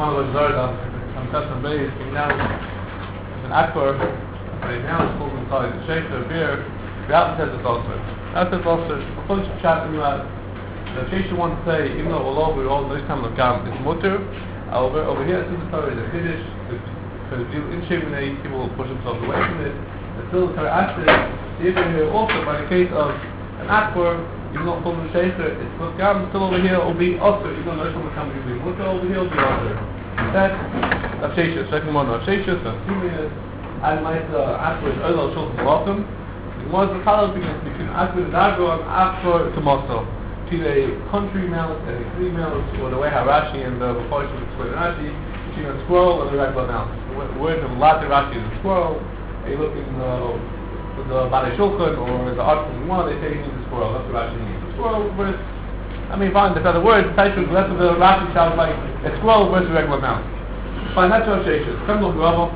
one of those Zarda, some custom base, now it's an akbar, right now it's pulled inside the shaker, the beer, the out says it's also. That says also, before you chat in the Shesha wants to say, even though all this time of Gam is mutter, over here, it's in the story, the Kiddush, because in Sheminah, people will push themselves away from it, but still the Torah acted, even here also, by the case of an akbar, even though full of Sheikha, it's what Gam still over here will be also, even though there's someone coming to be mutter over here, will be also. That's Sheisha, second one of Sheisha, so Simius, and my akbar is Ola Shulchan Malachim. The Gemara is the begins between akbar and Dago and akbar to Mosul. To a country mouse and a free mouse, or the way how Rashi and the Beforish explain Rashi, between a squirrel and a regular mouse. The word of Latin Rashi is a squirrel. You look in the Balei Shulchan or the Art from one, they say he means a squirrel. That's what Rashi means. A squirrel versus, I mean, fine, the other words, the rest of the Rashi sounds like a squirrel versus a regular mouse. Fine, that's what Sheish is. Come look, Rava.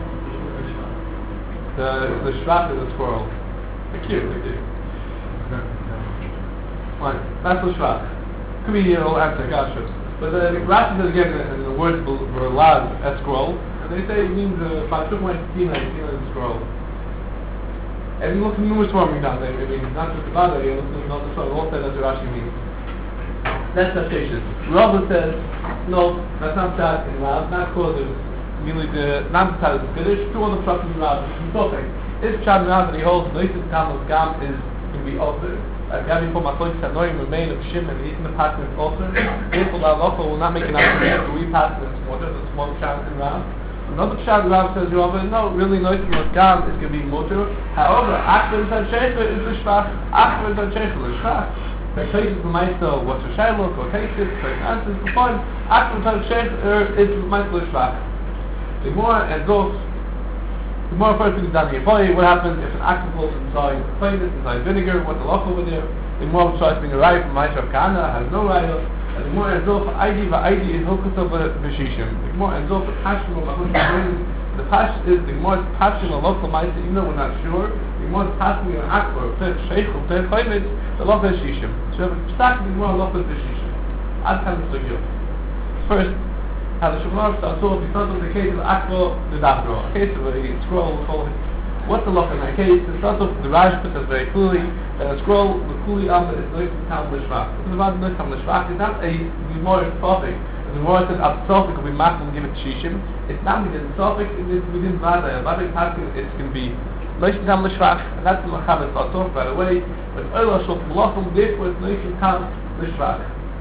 The Shrat is a squirrel. They're cute. Fine, that's the Shrat. Could be your old answer, gotcha. But the Rashi says again, and the words were allowed a scroll, and they say it means Tina is a scroll. And you look at numerous forms down there, it means not just the Bada, you look at the scroll, all say that's what Rashi means. That's the Sheshes. Rava says, no, that's not that in Rav, not because there's merely the non-Pshat is the Kiddush, two other Pshat in Rav, it's talking. If Pshat in Rav that he holds, the Noisis Kamal Gam is can be altered. Having for my folks that remain of Shim and eating the pattern also, therefore the halacha will not make an argument for we pattern this water, the small Pshat in Rav. Another Pshat in Rav says, no, really Noisis Gam is going to be motor. However, Akbar and Sheikha is the Shvach, Akbar and Sheikha is the Shvach. The cases the Meister, what's a Shailuk, or cases, certain answers, the point, Akbar and Sheikha is the Meister Shvach. The more and those, the more first thing is down here. What happens if an active falls inside plaintiff, inside vinegar, what's the lock over there? The more tries being a right from Maisha Kana, has no right, and the more ends off ID is Hokus of Bashishim. The more ends off passion of the passion is the more passion of local Maisha, even though we're not sure, the more passion of Akbar, Sheikh, the local Shishim. So we have the more local Bashishim. I'll tell you. First, how the Shulchan starts off, he starts with the case of Akbar the Dafro, a case of a scroll, what's the lock in that case? It starts off with the Rashba says very clearly that a scroll, the Kuli Amma is Nois Tam Lishvach. This is about Nois Tam Lishvach. It's not a more topic. The more says Absophic will be mapped and give it to Shishim. It's not because the topic is within Vada. Vada it's going to be Nois Tam Lishvach, and that's the Machab it starts off by the way. But Ola Shulch Malachim, therefore it's Nois Tam Lishvach.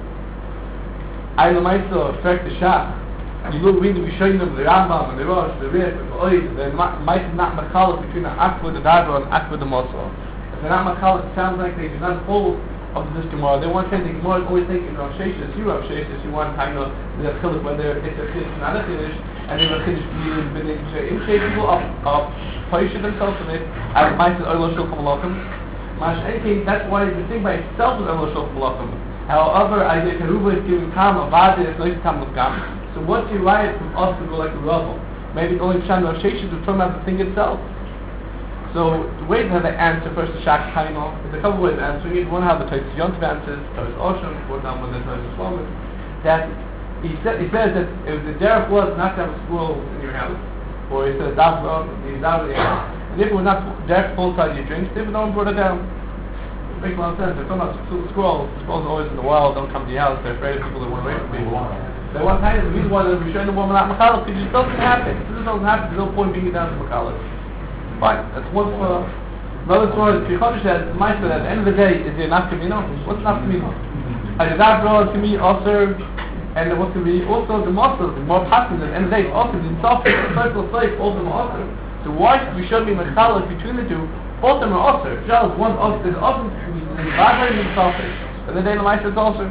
I Lamaisa affect the Shach. You look read the Rishonim, the Rambam, and the Rosh, the Rif, the Oid, the might not Machalik between the Akbar, the Dabra, and Akbar, the Mosul. If they're not Machalik, it sounds like they do not hold of this Gemara. They want to say the Gemara is always taking Rav Sheshes, you want kind of the Chiluk, whether it's a Chiddush, not a Chiddush, and if a Chiddush means B'nei Im people of Paisha themselves in it, as Maisa Ola Shulchan Malachim. Mash, anything, that's why the thing by itself is Ola Shulchan Malachim. However, Isaiah Keruba is giving Kam, Avada is Nois Tam L'Gam. So what's your right from us to go like a Rava? Maybe only Pshat of Sheshes to turn out the thing itself. So the way that they answer first the Shak Kaino, there's a couple ways of answering it. One how the Tais Yontiv answers, Tais Osham, for example, there's Tais Shlomis, that he says that if the derech was not to have a squirrel in your house, or he says Dafra, he's out of the house, and if it was not derech full inside your drinks, if no one brought it down. It makes a lot of sense. They're talking about squirrels are always in the wild, don't come to your house, they're afraid of people that want away from people. They want time, the reason why they're showing the woman not Machalik, because it doesn't happen. If it doesn't happen, there's no point being it down to Machalik. Fine, that's one for another story. Chichodesh says, the Meister, at the end of the day, is there enough Kamino? What's enough Kamino? The Dabra can be also, and what can be also the muscles, the more pattern at the end of the day, also the soft, the circle of life, all of them are also. So why should we show me Machalik between the two? Both of them are also. Just one also, there's also the Dabra and the soft, and the day the Meister is also.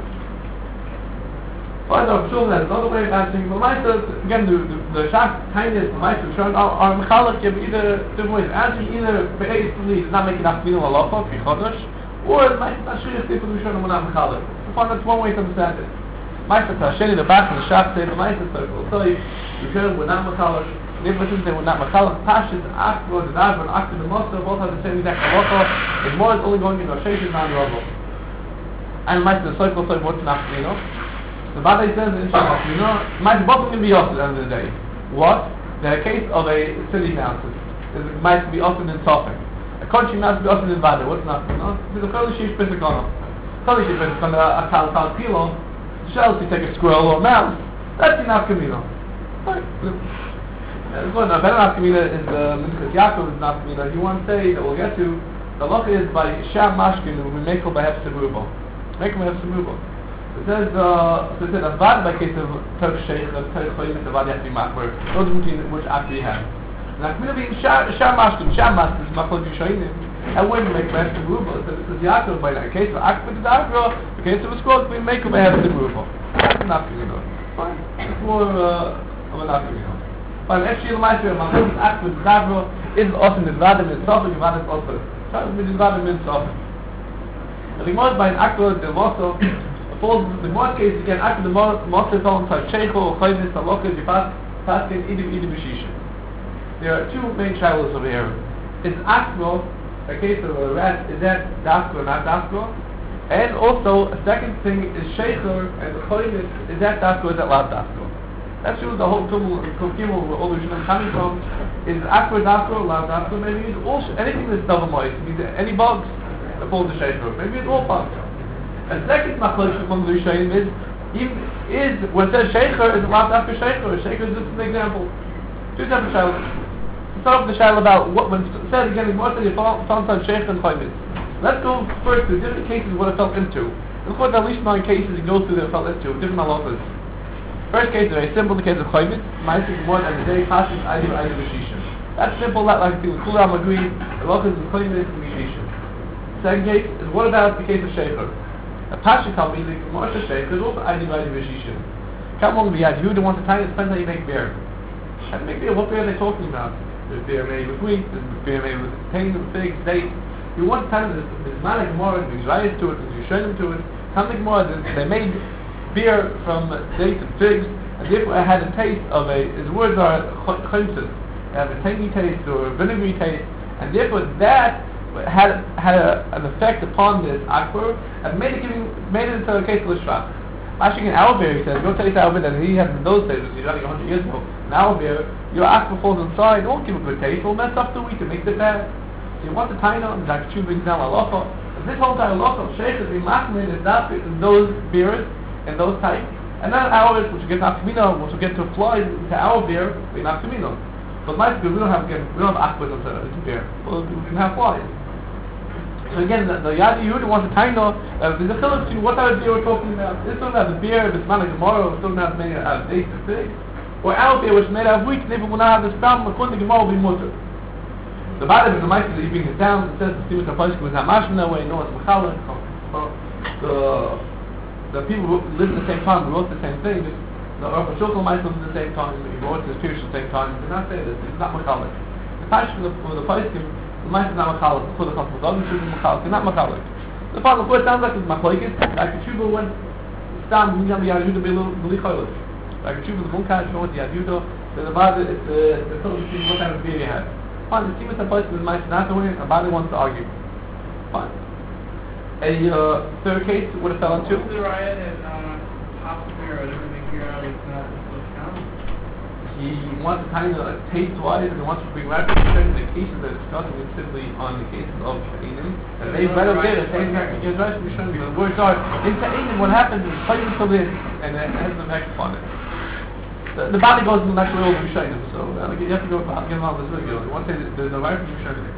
Further, I'm sure that another way of answering the Meister, again, the Shach kindness, the Meister showing are Mechalik give either different ways of answering, either basically does not make enough meaning halacha, Chichodesh, or the Meister not sure if people who show them not Mechalik. That's one way to understand it. Meister Tasheni, the back of the Shach say the Meister circle. So you show them we're not Mechalik, the difference is they were not Mechalik, Pashas, Akbar, the Dabra, and Akbar, the Mosul, both have the same exact halacha. The more is only going in Rosh Hashanah, not Rava. And Meister the circle, so what's not, The Bade says in Shabbat, might be both going to be also at the end of the day. What? The case of a city mouse might be often in Sofek. A country mouse be often in Bade. What's not? There's a Kol Shish Pisakona. Kol Shish Pisakona, a Kal Pilo, shells to take a squirrel or a mouse. That's enough Kamino. Right. Good. Now, better Nafkamina is the Minchas Yaakov is Nafkamina. You want to say that we'll get to the loch is by Sham Mashkin who we make by Hefsemubo. Make by Hefsemubo. It says Avad by case of Turk Sheikh, Turk Choyim, Avad has to be Machmer. Those which actually have. Nafkamina being Sham Mashkin is Machmer Yishoinim. And when we make by Hefsemubo, it says Yaakov by the case of Akbid Dagro, the case of a scroll, we make by Hefsemubo. That's Nafkamina. Fine. It's more of a Nafkamina. But actually, the Meister of Mahmoud Akbid Dagro is also in the Vadim itself, and the Vadim also. With the Vadim itself. And the most by an Akbid, the Mosso, falls the most case again, Akbid the Mosso is on type Sheikho, or Chaymis, Alokas, Paskin, Idim Beshishin. There are two main trials over here. Is Akbid, a case of a rat, is that Daskro or not Daskro? And also, a second thing is Sheikho, and the Chaymis, is that Daskro or is that not Daskro? That's really the whole Kumul where all the Rishonim coming from. Is Akbar Daskro, Lav Daskro, maybe it's also anything that's double moist. Means any bugs that fall to Sheikho. Maybe it's all bugs. A second machlokes among the Rishonim is when it says Sheikho, is it Lav Daskro Sheikho? Sheikho is just an example. Two separate shilas. Start with the shilah about what when it says again in most of the sometimes Sheikho and Chaymis. Let's go first to different cases what it fell into. Look what at least 9 cases it goes through that it fell into, different halachas. First case is very simple, the case of Chaymis, Ma'asik one and the day Pashis Ayiv B'Shishim. That's simple, that like the Kulam agree, the halachas of Chaymis and B'Shishim. Second case is what about the case of Sheikho? A Pashis Talmud, the Moshe Sheikho is also Ayiv B'Shishim. Come along the Yad Yehuda wants to tell you, it depends how you make beer. How to make beer, what beer are they talking about? There's beer made with wheat, there's beer made with cane, figs, dates. You want to tell them there's Malek Gemara, there's Rayas to it, there's Yishonim to it. Come to Gemara, they made beer from dates and figs, and therefore it had a taste of his words are chimsis, it had a tangy taste or a vinegary taste, and therefore that had an effect upon this akbar, and made it into a case of l'shvach. Actually in our beer, he says, go taste our beer that he had in those days, which he's running 100 years ago. In our beer, your akbar falls inside, it won't give a good taste, it will mess up the wheat, it makes it bad. So you want the taina, and like two brings down halacha, and this whole time halacha of sheikh is the machmir is not in those beers, in those types, and then ours, which will get nafkamino, which will get to apply to our beer, we nafkamino. But my beer, we don't have akbas into beer. Well, we can have flies. So again, the Yad Yehuda wants to kind of there's a chiluk between what type of beer we're talking about. This one about the beer, if it's Malek Gemara, it's talking about made out of dates and figs, or our beer, which is made out of wheat, maybe will not have this problem. According to Gemara, will be mutter. The bottom is the mice that you bring it down. It says the Simon Kapolsky was not mashing that way. No, it's Mechalek. The people who lived at the same time, who wrote the same thing, the Rav Shulchan might live at the same time, he wrote his Pirush at the same time, did not say this, it's not Mechalek. The Pash for the Poskim, the mice is not Mechalek, for the Chacham Gadol, it's Mechalek, it's not Mechalek. The Father, it sounds like it's Machlokes, like the Tshuva went, Stam, Minyan Yad Yehuda, Beli Cholos. Like the Tshuva, the Bunkai, Shemot, Yad Yehuda, the Bada, it's the Torah between what kind of beer you have. Fine, the Simon Poskim, the mice is not doing it, and Bada wants to argue. Fine. A third case would have fell into. The riot and half the beer or whatever they figure out it's not supposed to count. He wants to kind of taste wise and he wants to bring reference to the cases that are discussing it simply on the cases of Ta'anim. And they've read up there, saying that you're right, we're showing you the words are in Ta'anim what happens is fighting for this and it has an effect upon it. The body goes in the next world of Rishonim, so you have to go get on this video. You want to say that there's no right from Rishonim.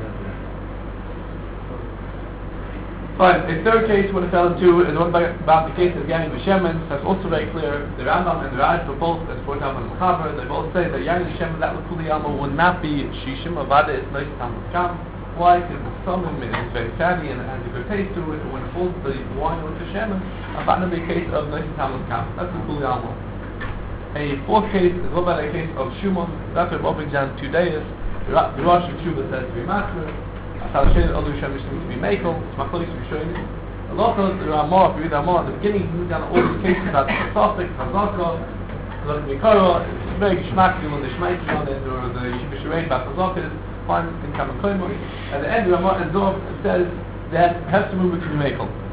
Fine, a third case would have fell into is one about the case of Yain B'Shemen. That's also very clear. The Rambam and the Raj were both, as brought out in the Mechaber, they both say that Yain B'Shemen, that L'Kuli Yama, would not be Shishim. Avada is nice Talmud Kam. Why? Because the summon is very fatty and it has a good taste to it. And when it falls the wine with the Shemen, Avada would be a case of nice Talmud Kam. That's L'Kuli Yama. A fourth case is what about a case of Shumon. That's what Rabbi Jan 2 days. The Rosh of Shuvah says to be Machmer. Other Shem needs to be Mekel, it's Machlokes to be showing it. A lot of the Ramah, if you read Ramah, at the beginning, he moved down all these cases about the Sofik, Chazaka, Chazaka Mikara, it's very geschmack, you know, the Shmaitim on it, or the Yeshiva Shirei, about Chazaka, fine, in Kaman Koimo. At the end, the Ramah ends off and says that has to move it to be Mekel.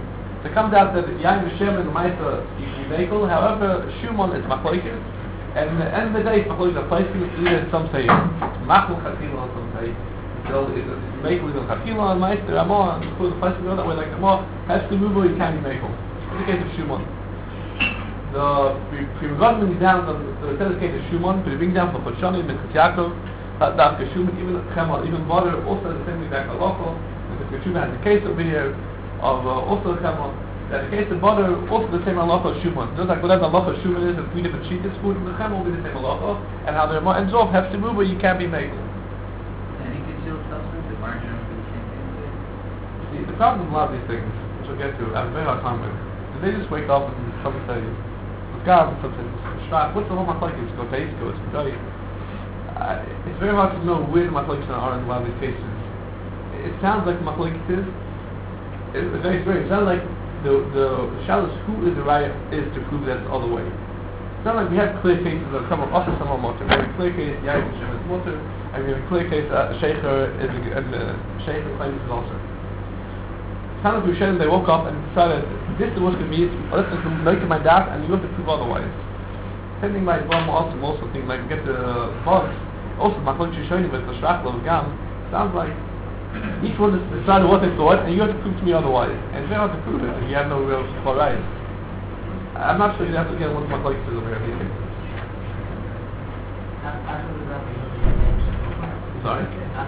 So it comes out that Yain V'Shem and the Maisa you can be Mekel, however, Shumon is Machlokes, and at the end of the day, it's Machlokes are placing it either some say Machlok Chatila, some say so it's Mekel is on Chatila, and Maisa, Ramah, and the placing it that way, like Ramah has to move or you can't be Mekel. In the case of Shumon. The Primogon brings down the case of Shumon, but he brings down from Chodshanim and Yaakov, that Shumon, even Chemel, even water, also the same thing back Halakha, and the Shumon has a case over here of also Chemel, that the case of butter, also the same Halakha as Shumon. Just like whatever Halakha Shumon is, and 3 different sheets food, and the Chemel will be the same Halakha, and how the Ramah ends off, have to move where you can't be making. Any concealed substance, the margin for the same thing? See, the problem with a lot of these things, which we'll get to, I have a very hard time with, is they just wake up and come and say, God, what's the whole machlokes? Go to East Coast. It's very hard to know where the machlokes are in a lot of these cases. It sounds like machlokes is. It's very. It sounds like the shalos who is the right is to prove that it's the other way. It's not like we have clear cases of some of us and some of motor. We have a clear case Yair Hashem is motor, and we have a clear case Sheikher is and the Sheikher claims is also. Kind of Rishonim, they woke up and decided this is what's going to be it, or this is make my daf, and you have to prove otherwise. Same thing like Bram also thing like get the bugs. Also Machlokes Rishonim with the Shrachla of Gam sounds like each one has decided what they thought, and you have to prove to me otherwise. And it's very hard to prove it if you have no real right. I'm not sure you have to get what Machlokes is over here. Sorry?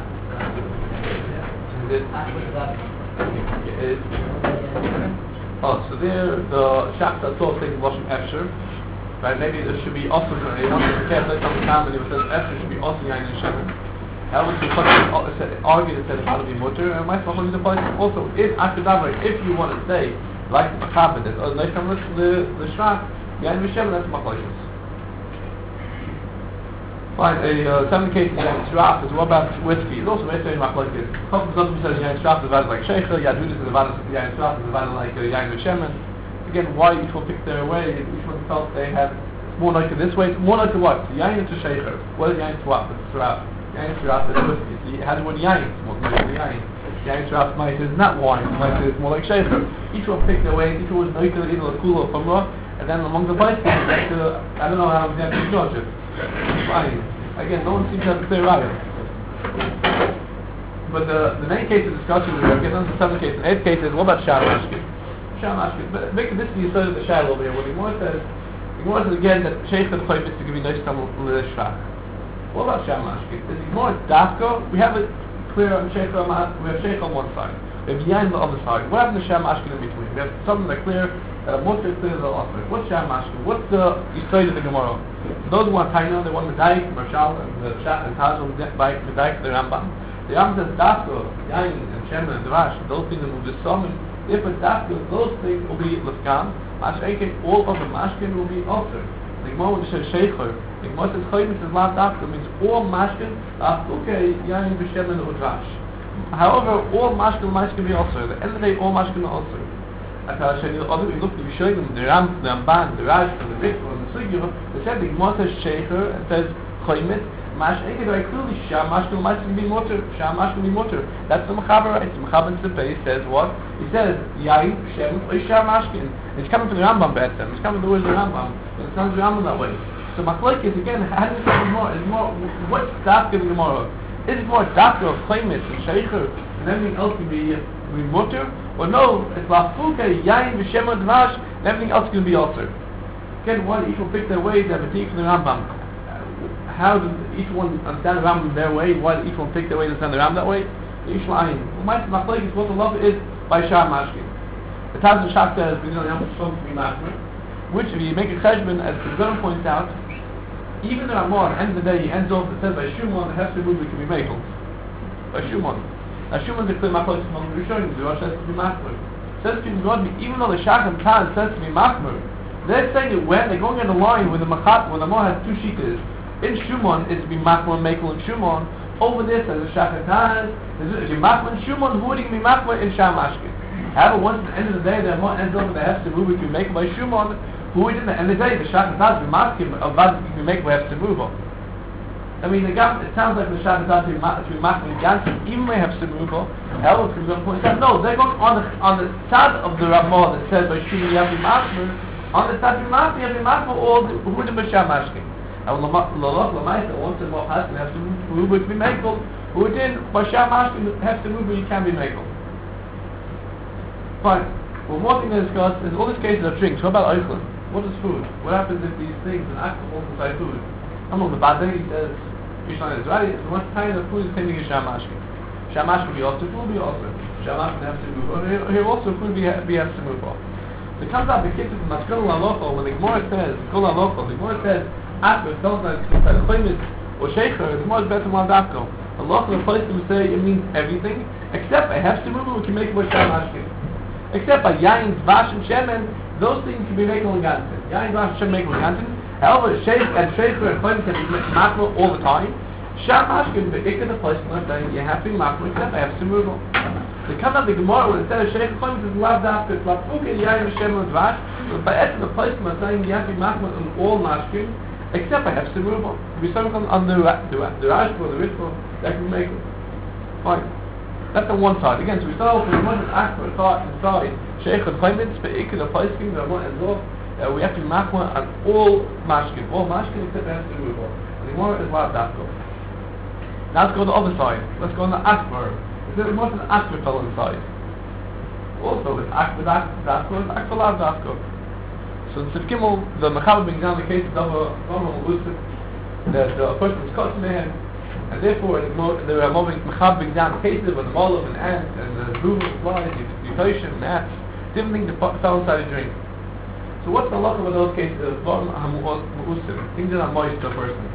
So there the Shachta thought taking washing Efsher, right? Maybe there should be also he wants to care like some time and he says Efsher should be also Yain and Shemen. However, to argue that says how to be mutter, and my problem is also if if you want to say like the Machabed or the Shrach Yain and Shemen, that's Machlokes. Fine, a 7 cases Yain Shrach is what about whiskey? It's also very Machlokes. Something says Yain Shrach is about like Sheikha, Yadud is about Yain Shrach is about like Yain Shemen. Again, why each one pick their way? Each one felt they have more like this way. More like what? Yain to Sheikha. What is Yain Shrach? It's Shrach. Yain Shrach is whiskey. See, it has the word Yain. It's more like Yain. Yain Shrach might is not wine. Might is more like Sheikha. Each one picked their way. Each one was like either a kula or famra, and then among the bystanders, I don't know how we have to judge it. Fine. Again, no one seems to have a clear raya. But the main case of discussion we are getting on the 7th case. The 8th case is what about Shah Mashkin? Shah Mashkin. But make this be sort of the Shah over here. What he more says again that Sheikh the Chayv is to give you nice time with the Shah. What about Shah Mashkin? Is he more Dafka? We have it clear on Sheikh. We have Sheikh on one side. We have Yain on the other side. What happened to Shah Mashkin in between? We have something that clear. Most is clear the offer. What's Shah Mashkin? What's the Yisrael of the Gemara? Those who want Taina, they want Medaik, Marshal, and the Shah and Taj will Medaik the Rambam. The Rambam says Dafka, Yain, and Shemen, and Drash, those things will just summon. If it's Dafka, those things will be Lefkan. Mashkin, all of the Mashkin will be altered. The Gemara when it says Sheikher, the Gemara says Chayim says Lav Dafka, means all Mashkin, Aftuke, Yain, Shemen, and Drash. However, all Mashkin can be altered. At the end of the day, all Mashkin are altered. As I said, although we look to be showing them the Ramban, the Rash, and the Rikva, and the Sugya, they said the Gemara says Sheikher and says Chayimit. Mashkin very clearly Shah Mashkin can be mutter. Shah Mashkin be mutter. That's the Mechaber right. The Mechaber in Sipei says what? He says Yain Shem or Shah Mashkin. It's coming from the Rambam Betzem. It's coming from the words of the Rambam. But it's not the Rambam that way. So Machlokes again, how do you say more? Is more what's Dafka in the Gemara? Is it more Dafka of Chayimit and Sheikher and everything else can be mutter? Or no, it's Lafuke, Yain, V'Shem, and Dvash, and everything else can be altered. Again, why each one pick their way, they have a take from the Rambam. How does each one understand the Rambam their way? Why does each one pick their way to understand the Rambam that way? Yishma'ayin. My Machlokes, what the love is by Shah Mashkin. The Taz and Shach says, we know the Rambam is supposed to be Machmer, which if you make a cheshbon, as the Gunnar points out, even the Ramah, at the end of the day, he ends off, it says by Shumon, the Hefzer movie can be Mekel. By Shumon. Now Shuman is a clear Machlokes among the Rishonim. The Rosh says to be Machmer. Says to be even though the Shach and Taz says to be Machmer, they're saying that when they're going on the line with the Machat, when the Mah has 2 shitas, in Shuman it's to be Machmer and Mekel in Shuman. Over this as the Shach and Taz, if you're Machmer in Shuman, who are you going to be Machmer in Shah Mashkin? However, once at the end of the day, the Mah ends up with the Hefzer movie can be Mekel by Shuman, who is in the end of the day, the Shach and Taz be Machmer, about to be Mekel by Hefzer movie. I mean, it sounds like the Shabbos are to be machmir ganzen, even may have Simubo. However, it's going to point out, no, they're going on the side of the Ramah that says by Shimi you have to be machmir. On the side of the machmir, you have to be machmir all who are the Basham Mashkin. And Lalach Lamaita wants to more has to have Simubo to be makel. Who didn't Basham Mashkin have Simubo, you can be makel. Fine. Well, one thing to discuss is all these cases of drinks. What about Eichel? What is food? What happens if these things and alcohol inside food? I'm on the bad day, he says, Mishnah is right, so what's kind of food is same thing as Shamashkin. Shamashkin be also, food be also. Shamashkin has to move on. Here also food be has to move on. So it comes out the kids from Maskul Alocho, when the Gemara says, Kul Alocho, the Gemara says, after it's sometimes inside the Chaymis or Sheikher, the Gemara is better than Dafko. Allah in the place to say it means everything, except by have to move on, we can make it with Shamashkin. Except by Yain, Vash, and Shemen, those things can be made on Gantin. Yain, Vash, and Shemen make on Gantin. However, Sheikh and Sheikher and Chayim can be makro all the time. Shamash can be in the place where saying you have to be makro except I have to move on. The come of the Gemara when it says Sheikh and Chayim is loved after it's like okay, Yain, Shemen, and Vash. But by the place where saying you have to be makro on all mashkin except I have to move on. Be something on the Rashba or the Rishba that can make it. Fine. That's on one side. Again, so we start off with one act or thought inside. Sheikh and Chayim, but ikka the place king, the one and all. We have to be makwa on all mashkin except has to move on. And the Gemara is loud dafko. Now let's go to the other side. Let's go on the akbar. There is more than an akbar fell inside. Also, it's akbar dafko, it's akbar loud dafko. So in Sif Gimel, the mechaber brings down the case of the person is caught in the hand, and therefore the mechaber brings down the cases of the molov and ant and the broom and flies, the potion and ants, different things that fell inside a drink. So what's the halacha with those cases of things that are moist to a person?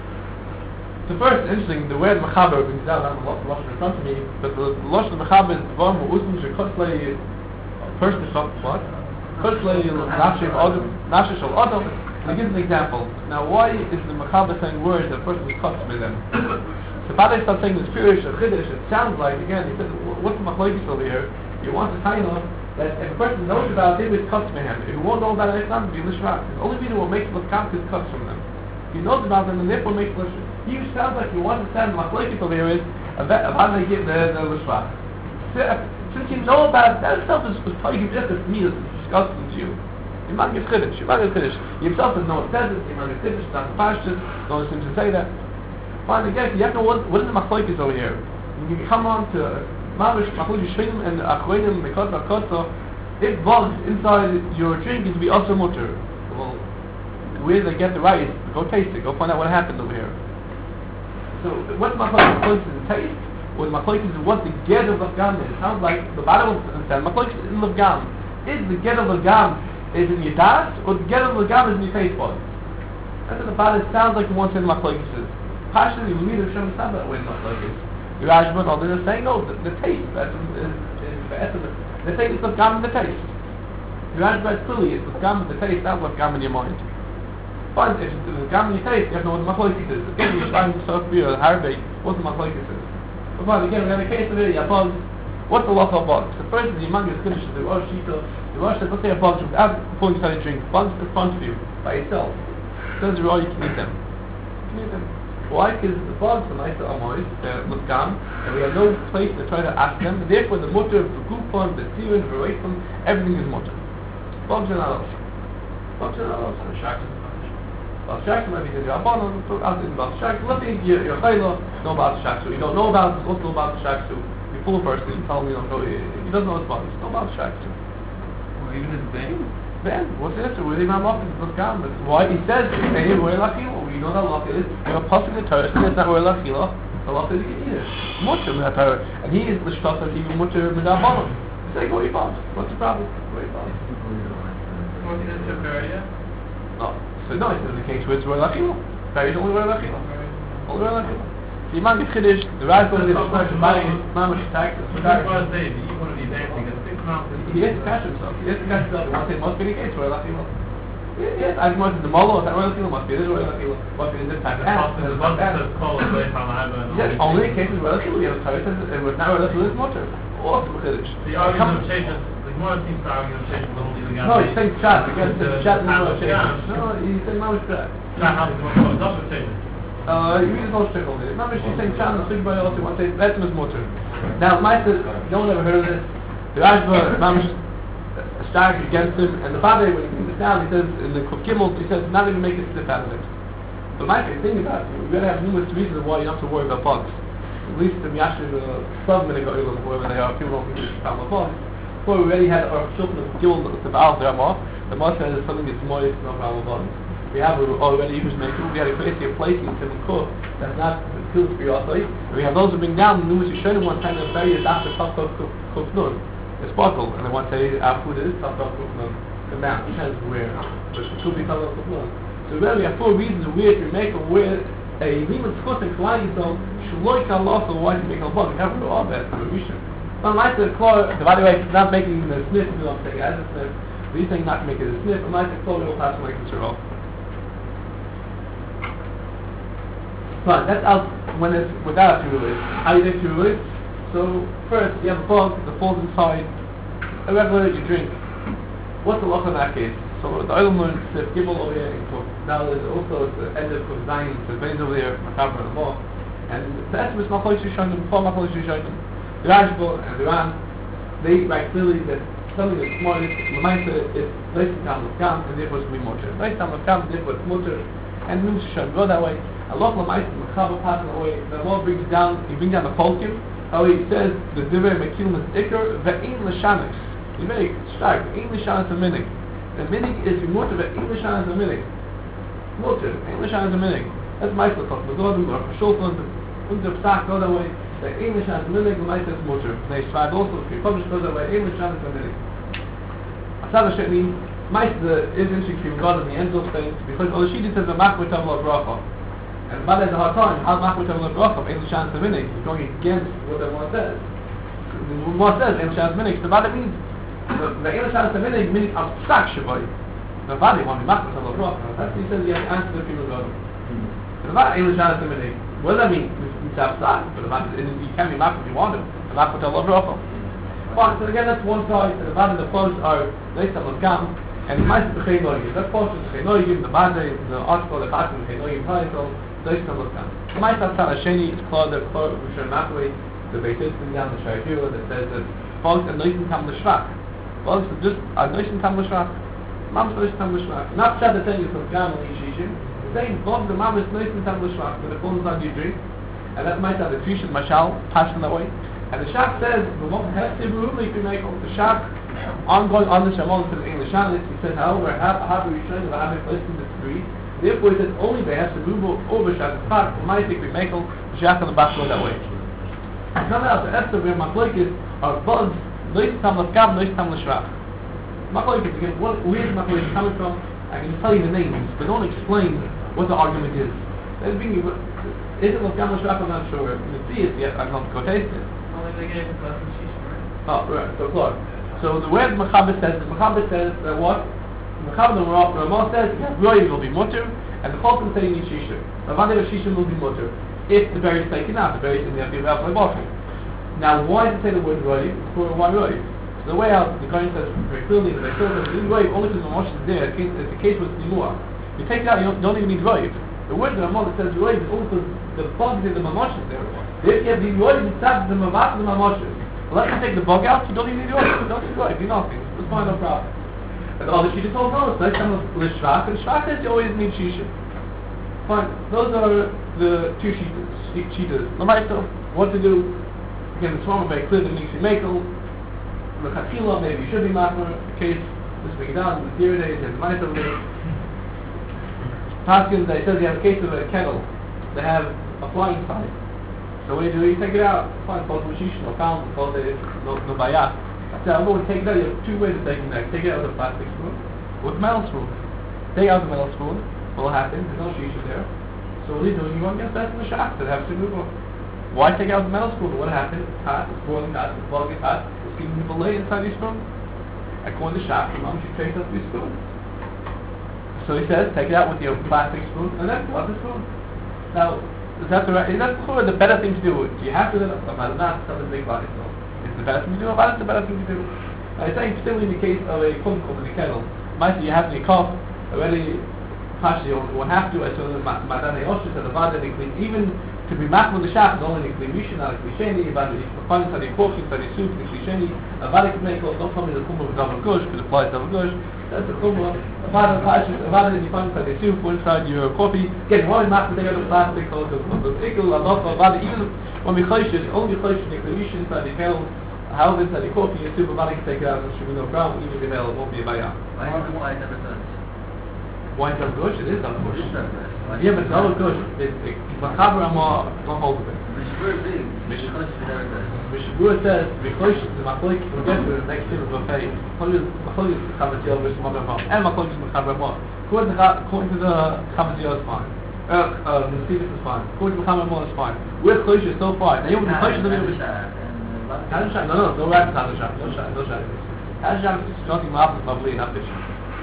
So first, interesting, the word mechaber brings down, I don't have the lashon in front of me, but the lashon mechaber is dvar mu'usim shekutzlei a person is what? Kutzlei nafshe shel adam. And he gives an example. Now why is the mechaber saying words that a person is kutz with them? So Padre starts saying this pirish or chiddush, it sounds like, again, he said, what's the machlokes over here? You want to tell us that if a person knows about it, it's cuts from him. If he won't know about it, it's not going to be lishrak. The only people who makes l'skam is cuts from them. He knows about them and therefore makes lishrak. He sounds like you want to understand the machlokes over here is of how they get the lishrak. Since you know about it, that itself is probably just a meal that's disgusting to you. You might get chiddush. You himself doesn't know what it says it. You might get chiddush. It's not the pashtus. No one seems to say that. Fine, again, you have to know what is the machlokes over here. You can come on to Mamish, Machlokes Shvinim and Achronim, Mekot Vakotso. If bugs inside your drink is to be also mutter. Well, where do they get the rice? Go taste it. Go find out what happened over here. So, what's Machlokes is the taste? Or Machlokes is what the get of Lafgam is. It sounds like the bottom of the understand. Machlokes is in Lafgam. Is the get of Lafgam is in your das, or the get of Lafgam is in your taste buds? That's what the bottom sounds like the one saying Machlokes is. Passion, you read the Shem Saba that way Machlokes is. Rajman, all they're saying, no, the taste, that's they're saying it's Lafgam in the taste. Rajman clearly, it's Lafgam in the taste, not Lafgam in your mind. Fine, if it's Lafgam in your taste, you have to know what the Machlokes is. Again, you're trying to solve beer, Harvey, what the Machlokes is. But fine, again, we have a case of it, bugs. What's the loss of bugs? The first is the humongous condition, the Rosh Shita. The Rosh says, let's say a bug without pulling inside a drink, bugs in front of you, by itself. Says you can eat them. Why? Because the bugs are nice to Amois, Lafgam, and we have no place to try to ask them, and therefore the mutter, the gupon, the siren, the reifon, everything is mutter. Bugs are not us. Bugs are not us. Balshak might be the Rabbanon, out in Balshak. Let's say you're chayla, know about Shaksu. You don't know about it, also know about Shaksu. You're full of person, you tell him you don't know, he doesn't know what's bugs. Know about Shaksu. Or even his bang? Ben, what's the answer? Where did Imam Lachim Lafgam? Why? He says, hey, where Lachim? You know that Lach is, you have a pasuk in the Torah, it's not where Lachila, the Lach is you can eat it. Mutter in the Torah, and he is l'shtat that even mutter min Rabbanon. Say, go eat bugs. What's the problem? Go eat bugs. Was he in Tiberia? No. So no, it's in the case where it's where Lachila. Very only where Lachila. Only where Lachila. The Imam gets Kiddush, the Raz goes to the Mamash tax. What does God say? If you eat one of these eggs, you get 6 months. He has to catch himself. He must say it must be the case where Lachila. Yes, I must be the Molo, that Royal Kilo must be this Royal Kilo, must be this type of ass. The bug says call it way from yes, only in cases Royal Kilo, we have a Torah says it was not Royal Kilo, it's motor. Awesome Chiddush. The argument of Sheshes, the Gemara seems to argue that Sheshes will only legal. No, he's saying Shat, because the Shat is not Sheshes. No, he's saying Mamash Shat. Not how the Gemara goes up with Sheshes. You read the whole shtickle there. Remember, she's saying Chan, the Sigba also wants to say Betzim is mutter. Now, Maisa, no one ever heard of this. The Rashba, Mamish, stark against him, and the father, when he brings this down, he says, in the Kuf Gimel, he says, not even make a slip out of it. So Maisa, the thing about it, we're going to have numerous reasons why you don't have to worry about bugs. At least the Miyashir, sub-minute oil, wherever they are, people don't think it's about bugs. Before we already had our children of Gimel, the Baal, the Ramah says something that's more, it's no problem bugs. We have already who's making. We had a crazy placing in the cook that's not killed for your outside. We have those who bring down the numerous Yishonim one time the berry is after top of cook nun. It's sparkle, and they want to say our food is top of cook nun. The mount depends where, but it could be top of cook nun. So really, we have 4 reasons where to make or where a limit chut and klai so shloi kalos or why to make a bug. We have to all that for a reason. Unlike the claw, by the way, it's not making the sniff. You don't take it as a sniff. These things not to make it a sniff. Unlike the claw, will pass away from off. Fine, that's out when it's without Tirulis. How you do Tirulis? So, first, you have a bug that falls inside a regular you drink. What's the loch in that case? So, the oil moon says, Gimel over here in Cook. Now, there's also the end of Cook Zion, so it's over there, Macabre and the Mall. And the estimate is Macholish Yishonim, 4 Macholish Yishonim. The Rashba and the Ran, they write clearly that something that's small, Lamaita is Leisim Tam Lefkam, and therefore it's going to be Motor. Leisim Tam Lefkam, therefore it's Motor, and Num Shishon go that way. Allah Lamaita, Machaber passing away, the Lord brings down, he brings down the Polkim, how he says, the Divrei Mekil is Iker, Ve'in L'shanis. He's very stark, Ve'in L'shanis a minig. The minig is Motor, Ve'in L'shanis a minig. Motor, Ve'in L'shanis a minig. That's my stuff, but God, we are for sure, und der Psach go that way, the English has minig, Lamaita is Motor. They strive also, if you publish go that way, English has a minig. Asada Sheni, Meister is interesting between God and the ends of things, because Olashidi says, the Machmut Tavla Bracha. And Bad has a hard time, how Machmut Tavla Bracha, English has a minig, he's going against what the Gemara says. The Gemara says, English has a minig, so Bad means, the English has a minig, meaning of Psach Shavai. The Bad, he wants Machmut Tavla Bracha. That's what he says, you have to answer the people God. The Bad, English has a minig. What does that mean? It's outside, but you can't be Machmut if you want to. The Machmut Tavla Bracha. Fine, so again, that's one side, and the Bad and the Post are Leisam of Gam, and the Meister of the Chenoyim. That portion is Chenoyim, the Bad, the article, the Bad, the Chenoyim title, Leisam of Gam. The Meister of Sheni is called the Rishon Machway, the Beit Hillel down the Shayhira that says that Bugs and Leisam Tam L'Shvach. Bugs are just Leisam Tam L'Shvach. Mams Leisam Tam L'Shvach. Not Shad the thing is from Gam and Yishishim. The same, Bugs the Mam is Leisam Tam L'Shvach, when the phone is on you drink. And that might have the Trish and Mashal, passing that way. And the Shach says, the Shach, ongoing on the Shamon to the English analyst, he says, however, how do we show the Habit listed the 3? Therefore, he says, only they have to move over Shach the Park, we might think we make the Shach on the back go that way. And come out to Esther, where Macloikis are bugs, Leis Tam Lefkam, Leis Tam L'Shvach. Macloikis, again, where is Macloikis coming from? I can tell you the names, but don't explain what the argument is. Is it Lefkam L'Shvach? I'm not sure. You can see it yet, I'm not going to taste it. They gave us less than Shishim, right? Oh, right, so close. So the way Mechaber says that what? Mechaber the Ramah says, Roiv will be mutter, and the Cholkim say you need Shishim. Ravandi of Shishim will be mutter. If the berry is taken out, the berry is in the Abiyah of Boshin. Now, why does it say the word Roiv? For why Roiv? So the way out, the Kohen says very clearly, the Beit Hillel says, Roiv only because the Moshe is there, it's the case with Nimua. You take it out, you don't even need Roiv. The word the Ramah that says Roiv is only because the bugs in the Mamash is there. If you have the Yoiv inside the Mamash and the Mamoshes, let me take the bug out, you don't even need Yoiv. You don't need Yoiv, you know nothing. It's fine, no problem. And all the Shita told no, it's like some of L'Shvach, and Shvach says you always need Shishim. Fine, those are the 2 Shitas. Lamaita, what to do? Again, the Swarm very clear that makes you Mekel. The Chatila, maybe you should be Machmer. The case, this week down, the Zero days, and the Lamaita of it. Paskin, they said you have a case of a kettle. They have a flying side. So what do? You take it out. Fine, called Mushish, no pound, called it no bayat. I said, I'm going to take it out. You have 2 ways of taking that. Take it out with a plastic spoon, with a metal spoon. Take out the metal spoon. What will happen? There's no shisha there. So what are you doing? You won't get that in the shop that have to move on. Why take out the metal spoon? What happens? It's hot, it's boiling hot, the bug is hot. It's keeping people lay inside these spoons. I go in the shop, and Mom, she takes out these spoons. So he says, take it out with your plastic spoon, and then pull out the spoon. Now, is that sort of the better thing to do? Do you have to do it? Not something big about it. So, it's the better thing to do about it, the better thing to do. I think still in the case of a kumkum in the kettle, might you have in your cup already Pashi, you won't have to, as soon as Madane Oshu said, even to be machmir the shach is only the klimishin, not a klisheni, but if the fun study cooking, study soup, the klisheni, a vada can make, don't tell me the kumma of double gush, because it applies double gush, that's the kumma, a vada in the fun study soup, inside your coffee, getting one machmir, they got the plastic, of the pickle, a vada, even when we choshes, only choshes, the klimishin, study hell, how inside the coffee, and soup, a vada can take it out, and should be no problem, even if hell, it won't be a bayah. Why is it never done? Why is that gush? It is double gush. It is double gush. Yeah, but double gush, it's machaber amor, don't hold of it. Mishmur big. Mishmur never done. Mishmur says, because the machloik will get to the next thing of the faith. Machloik is Chavetziel versus Machaber Amor. And machloik is Machaber Amor. According to the Chavetziel is fine. The Stevens is fine. According to Machaber Amor is fine. With Chosh is so far. Now you the Chosh is a little bit... Hadashah, no rats Hadashah. No shot. Hadashah is starting off with Mavli, not Bishop.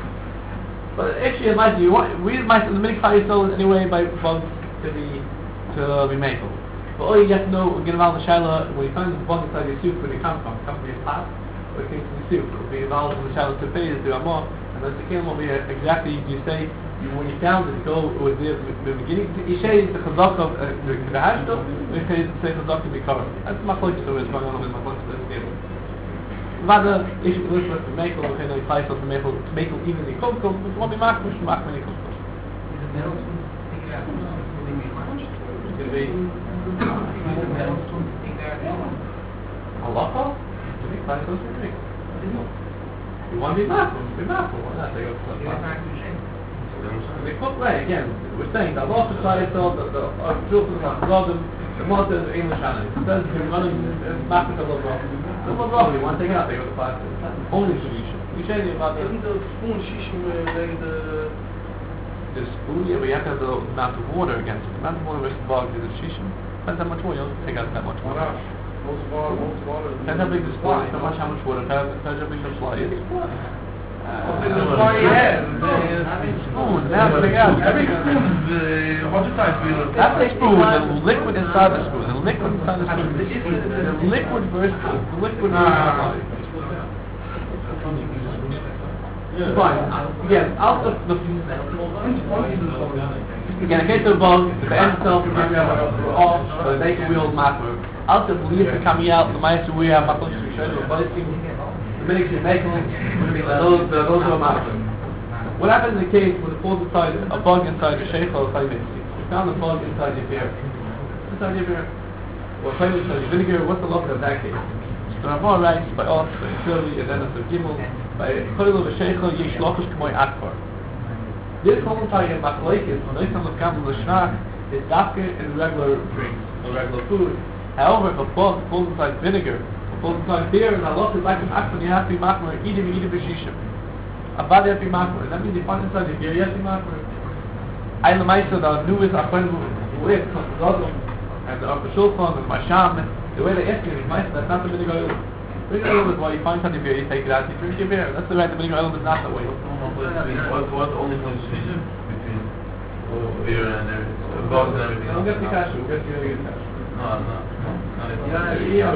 But actually, we might the minute Chai Yisrael anyway by bugs to be made. But all you have to know, get involved in the Shaila, when you find the bug inside your soup, where they come from your pot, or it came from the soup, it'll be involved in the Shaila to pay to Amor, and that's the king will be exactly, you say, when you found it, it was there at the beginning, you say it's the chazak of the Hashdo, or you say chazak of the Mikar. That's my point, so it's going on with my point, so it's Vada, ich will was to make or can I place of the metal even the cocoa, but what we make many cocoa. Is it metal spoon? Take it out. It's going to be Is it metal spoon? Take that out. halacha. To make place of the metal. You want to be macro? Why not? They go to the they cook right again. We're saying the halacha side itself, the truth of the mother is English on it. It says you're running macro to love. You want to take it out, they go to plastic. Only solution. You say about the... Isn't the spoon shishim like The spoon, yeah, but you have to have the amount of water against it. The amount of water versus the bog is a shishim. Depends how much water, you don't take out that much water. most water. Depends how big the spoon is, how much water, depends how big the fly is. Spoon, now take out. Every spoon is 100 times bigger. That's the spoon, the liquid inside the spoon. The liquid inside the spoon. The liquid versus the liquid versus fine. Again, out of the again, in case of the bug, the end itself we're off, so they can wheel macro. Out of the leaf coming out, the mice we have macro to show you the minutes you make them, those are macro. What happens in the case when it falls inside a bug inside your sheikh or you found a bug inside your beer? Inside your beer? Or inside your vinegar, what's the look of that case? So Ramah writes by us, by Shirley, and then it's a Gimel, by Koil of a Sheikh, Yesh Lokish K'moy Akbar. This commentary in Machlaikis, when they come to Kamal L'Shnach, is dafka in regular drinks, or regular food. However, if a bug falls inside vinegar, or falls inside beer, and Allah is like an akbar, you have to be makmar, eat b'shishim. A body has to be makmar, that means you find inside the beer, you have to be makmar. I the Maisa, the newest Achwen, who is, and the Upper Shulchan, and Masham, the way they ask you is Maisa, that's not the vinegar oil. Vinegar oil is why you find something beer, you take it out, you drink your beer. That's the right, the vinegar oil is not the way. What only conversation between beer and everything? Bugs and everything? Don't get the cash, we'll get the cash. No. Yeah.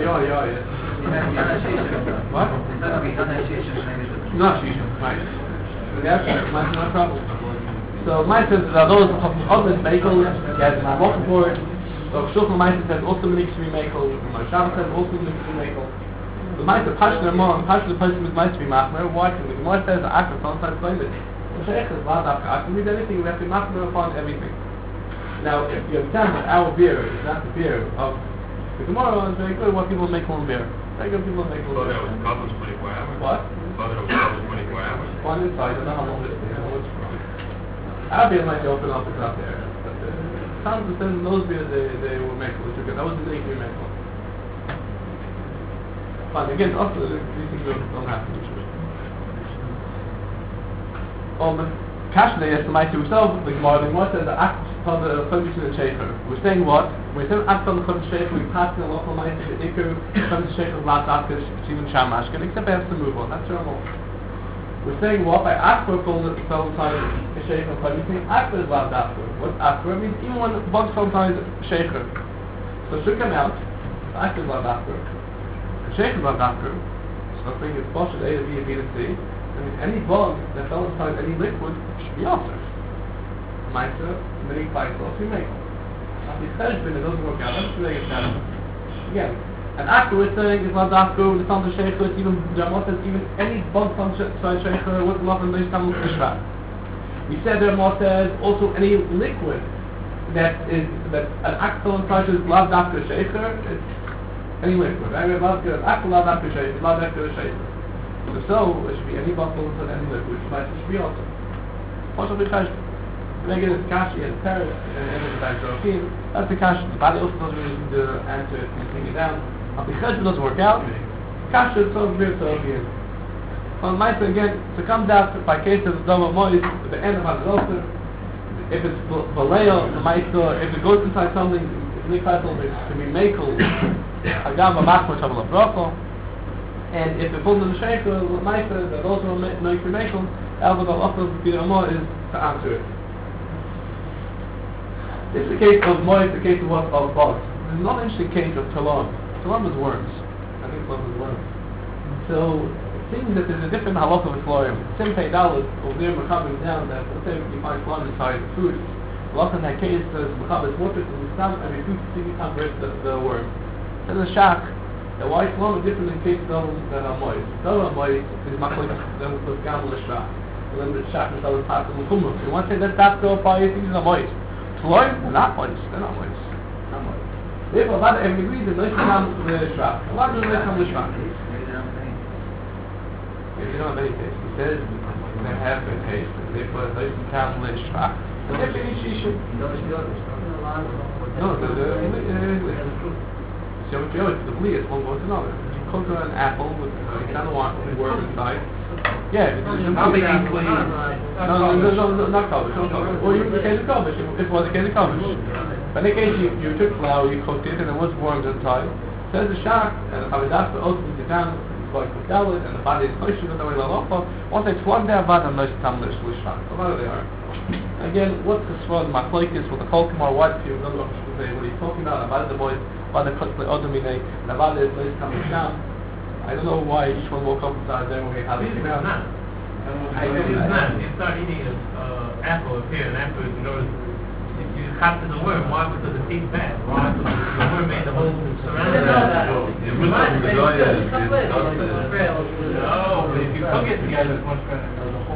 What? It's not going to be non-shishim. Not shisha, right. So the actual, mine's not a problem. So mine says that those others makel, yes, my walking for it. So Shulchan mine says also many to be makel, my Shabbat says also many to be makel. The mine says Pashner more, Pashner person is mine to be machmer, why? Because the Gemara says the akar, sometimes claim it. The Sheikh is not akar, you read anything, we have to be machmer upon everything. Now, if you understand that our beer is not the beer of the Gemara, is very good what people make one beer. Very good people make one beer. What? One inside, I don't know how long it is. Our beer might be open up, it's not there. But sounds the same, those beers they were made, which are good. That was the day we made one. Fine, again, also, these things don't have to be true. Cash day, yes, the mighty himself, the Gemara says the act of the Chomishim and Sheikher. We're saying what? We're saying act of the Chomishim and Sheikher, we pass in the local mighty, the Iker, Chomishim and Sheikher, Last Akish, Shimon Shamashkin, except they have to move on, that's normal. We're saying what? By Akbar, fell inside the Sheikher, we're saying Akbar is Last Akbar. What's Akbar? It means even when the bugs fell inside the Sheikher. So it should come out, the Akbar is Last Akbar. The Sheikher is Last Akbar, so I'm saying it's Bosh, A to B, B to C. I mean, any bug that fell inside any liquid should be offered. Meister, many fights off, you make. If the cheshbon, it doesn't work out, let's make it happen. Again, and afterwards saying, it's not Dafko, the Santa Sheikha, it's even, Ramot says, even any bug Santa Sheikha with love and nice time with Shvat. We said Ramot says, also any liquid that an actual inside is lav Dafko Sheikha, it's any liquid, right? We have actual lav Dafko Sheikha, lav Dafko Sheikha. So, it should be any bottle inside any liquid, it should be also. Also, the cheshbon. Make it as kashi and Paris and the back to that's the kashi. The body also doesn't really do the answer if you take it down. If the cheshbon doesn't work out, kashi is so weird, so here. On Maisa again, so it comes out by case of the double moist at the end of the if it's baleo, the Maisa, if it goes inside something, it's nikasel, it can be makel, agam, a machma, shabal, a brocho. And if it falls in the sheikh, the Maisa, that also makes the makel, Alvin al-Akhlas, the Piramo, is to answer it. This is the case of moist, the case of what of bugs. This is not an interesting case of talon. Talon is worms. I think talon is worms. So it seems that there's a different halakha with florium. Simpei dalit over there mechaber down that let's say you find talon inside the food. Halakha in that case says mechaber is water to the stomach and you can't break the worm. Then the shak, the white talon is different in case of that are moist. Those are moist is machlik that was gamel l'shra. And then the shak is always part of the kumra. You want to say that's go by things are moist. Floyd, not moist. They're not moist. Not moist. Therefore, about every agrees that nothing comes to the shrak. A lot of them come to the shrak. Maybe they don't have any taste. He says they have a taste, and therefore they can come to the shrak. But if they eat shishim, no, the flea is one goes to another. You cook an apple with a kind of worm inside. Yeah, how big is flea? No, not coverage, no coverage. Or you case of coverage, if it was a case of coverage. But in the case you took flour, you cooked it, and there was worms inside. Says the shark, and the chavidas opens it down, it's like the salad, and the body is pushing it away like lava. Once they plug their body, and most time there's with shark. So how they are. Again, what's the sword? My focus with the kolkumar, what if you know what he's talking about the boys, about the cutlet odomine, and about the most time down. I don't know why each one woke up inside there when we had it out. You start eating an apple up here, and afterwards you notice if you capture the worm, why? Because it tastes bad. Why? Because the worm made the whole surrounding. No, but if you cook it together, it's much better.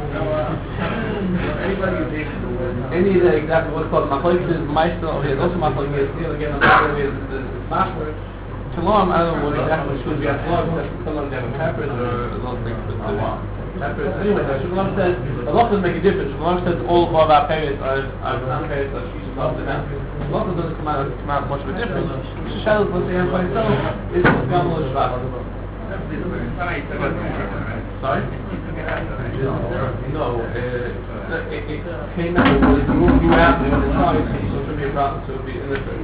Any of the exactly what's called machlokes is meister over here. Also machlokes is again another way is mashler. Shalom, I don't know what exactly should be at Shalom, that's sometimes they have peppers or those things, but peppers. Anyway, Shalom says, a lot doesn't make a difference. Shalom says all of our parents are non-parents, are sheesh of the now. Shalom doesn't come out much of a difference. Shishel, let's say, by itself, is Gamel Shvat. Sorry? No, it came out when you move you out and inside, so it should be a problem, so it would be illicit.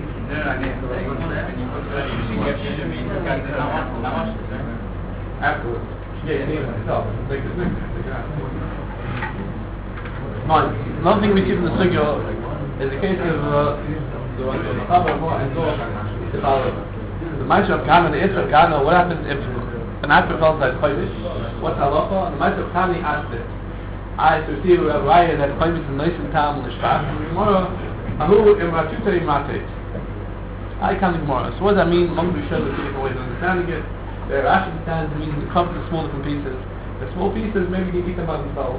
Afterwards. Yeah, anyway, so, make it big. Another thing we see from the sugya is the case of the Meister of Ghana and the Isra of Ghana. What happens if an actor falls like Chodesh? What's halacha? And the Meister of Ghana asked it. I to see a raya that Chodesh is nice and tam and l'shvat. Gemara, Ahu imratutei matet. I can't Gemara. So what does that mean? Among the Rishonim, there's different ways of understanding it. The Rashi understands it means to cover the small different pieces. The small pieces, maybe you can eat them by themselves.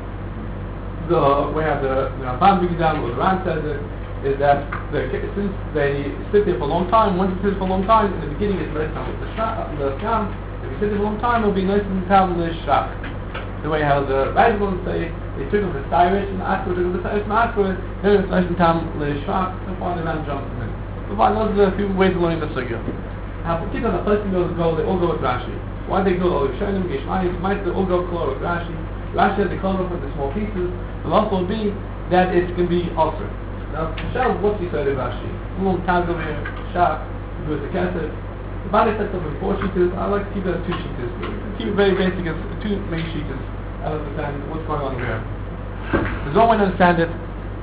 We have the Ramban brings down, or the Ran says it, is that since they sit there for a long time, once you sit there for a long time, in the beginning it's very time with the sham. If you sit there for a long time, it'll be nice and calm in the shak. The way how the Rabbis say, they took of the styrish and afterwards, took of the styrish and afterwards, then it's nice and calm in the shak, so far they don't jump in. So far, those are a few ways of learning the sugya. Now, for kids on the person goes, they all go with Rashi. Why they go? Rishonim, Yishmael, they all go color with Rashi. Rashi has the color for the small pieces. It will also be that it can be altered. Now, Shal, what's he said of Rashi? A little tag over here, Shak, do it the cassette. The body sets up with 4 sheeters. I like to keep it at 2 sheeters. Keep it very basic as 2 main sheeters. I don't understand what's going on here. There's one way to understand it.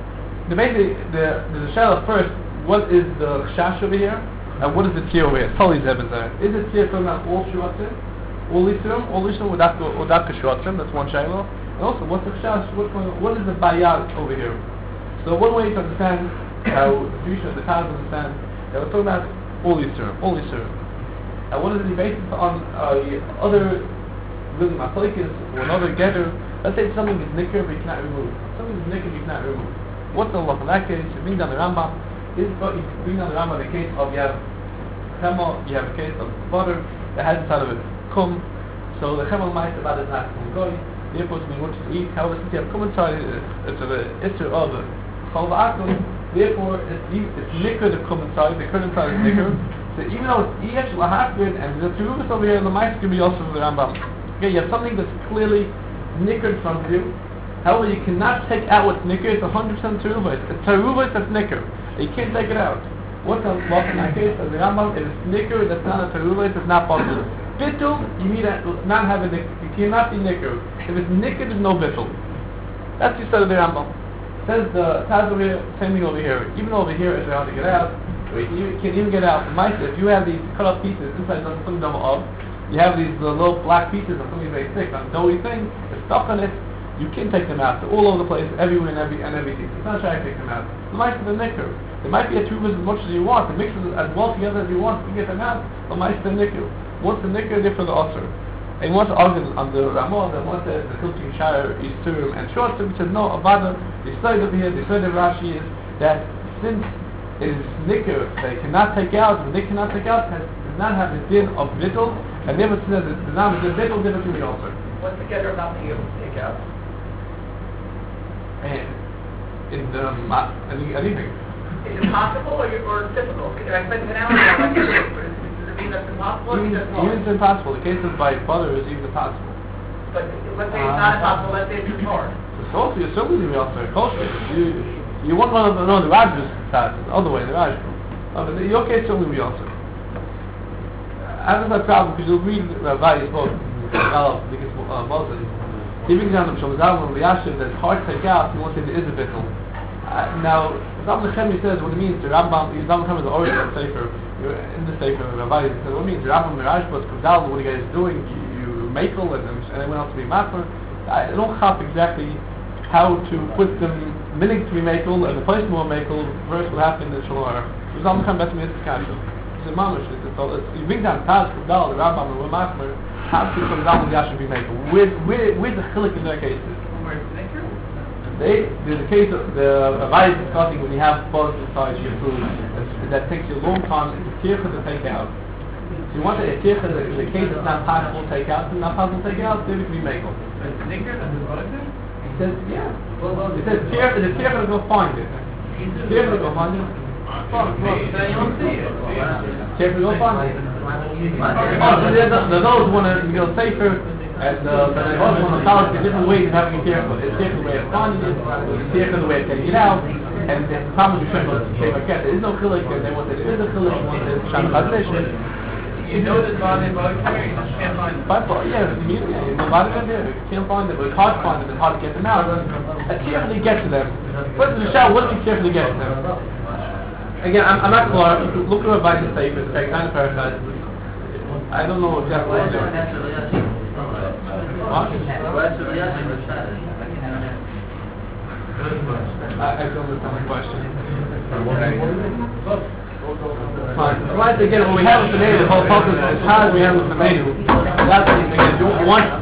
The Shal first, what is the chash over here? And what is the tzir over here? Totally zebazar. Is it tzir from all shuatzim? All Lissim without Kashuatzim? That's one shayla. And also, what's the chash? What is the bayad over here? So one way to understand how the future of the Taz understand that we're talking about all Yisur. And one of the basis on other really machlokes or another getter. Let's say something is nicker but you cannot remove. Something is nicker you cannot remove. What's the law in that case? You bring down the Rambam. This is what you bring down the Rambam in the case of you have chemel, you have a case of butter that has inside of it kum. So the chemel might about is not kum goy. Therefore, it's what you eat. However, since you have kum inside, it's an issue of chol v'akum. Therefore, it's nicker the kum inside. The current inside is nicker. So even though it's yesh lahafrin and the terubis over here, the mice can be also from the Rambam. Okay, you have something that's clearly nicker in front of you. However, you cannot take out what's nicker. It's 100% terubis. It's terubis that's nicker. You can't take it out. What's the law in that case of the Rambam? If it's nicker, that's not a terubis. It's not possible. Bittul, you need to not have a nicker. You cannot be nicker. If it's nicker, there's no bittul. That's the side of the Rambam. Says the Taz over here, same thing over here. Even over here, it's hard to get out. You can even get out. If you have these cut off pieces inside something double up, you have these little black pieces of something very thick, on a doughy thing, there's stuff in it, you can take them out. They're all over the place, everywhere and everything. It's not trying to take them out. The mice are the nicker. There might be a tubers as much as you want, the mixes as well together as you want, you can get them out. The mice are the nicker. Once the nicker, they're for the usher. And once argue on the Ramah, then once the Hilchim Shire is Turim and Shortum, he says, no, Avada, the side over here, the side of Rashi is that since it is nicker, they cannot take out, when they cannot take out, does not have the din of vittel, and never says that the name is the vittel, never to be also. What's the getter about being able to take out? And in anything. Is it possible or difficult? If I spend an hour on my computer, does it mean that's impossible? Even it's impossible. The case of by butter is even impossible. But let's say it's not impossible, let's say it's hard. So you're certainly going to be also kosher. You want one of the Raj's task, the other way, the Raj. But in your case, certainly we also. I have a problem because you'll read Rabbi Yisrael, because Moses, he brings down the Shalom and Yashiv that's hard to take out, he wants to say there is a bittul. Now, Zam Nechemi says what it means, the Rambam, Zam Nechemi is the origin of the Sefer, in the Sefer, Rabbi says what it means, the Rambam and Rajbos comes down, what you guys doing, you makel and anyone else to be mafer. I don't have exactly how to put them meaning to be makel and the place more makel versus what happened in Shalom. So Zam Nechemi better means kasha. It's a mamish. You bring down Taz Kudal, the Rambam and Ramachmer, how to come down with Yashin be makel. Where's the chilik in their cases? There's a case of the Rabbi is discussing when you have bugs inside your food that takes you a long time. It's a tircha to take out. So you want a tircha in the case it's not possible to take out, then it can be makel. He says, yeah. It says tircha to go find it. Tircha to go find it. Tircha to go find it. Oh, so there's those want to go safer. And they also want to follow the different ways of having a tircha. It's tircha the way of finding it, it's tircha the way of getting it out, and the problem is trying to say, there is no chilik, and they want that there is a chilik, and want that it's shana chazation. You know this body voluntary, you just can't find it. Yeah, you know about it there. You can't find them, but it's hard to find them, it's hard to get them out. And carefully get to them. First in the shower, what do you carefully get to them? Again, I'm not clear. You can look at Rabbi the Sefer, the kind of parasite. I don't know exactly what they're doing. What? I don't understand the question. Fine. Right, again, when we have it today, the whole focus is how we have it today. That's again, if you want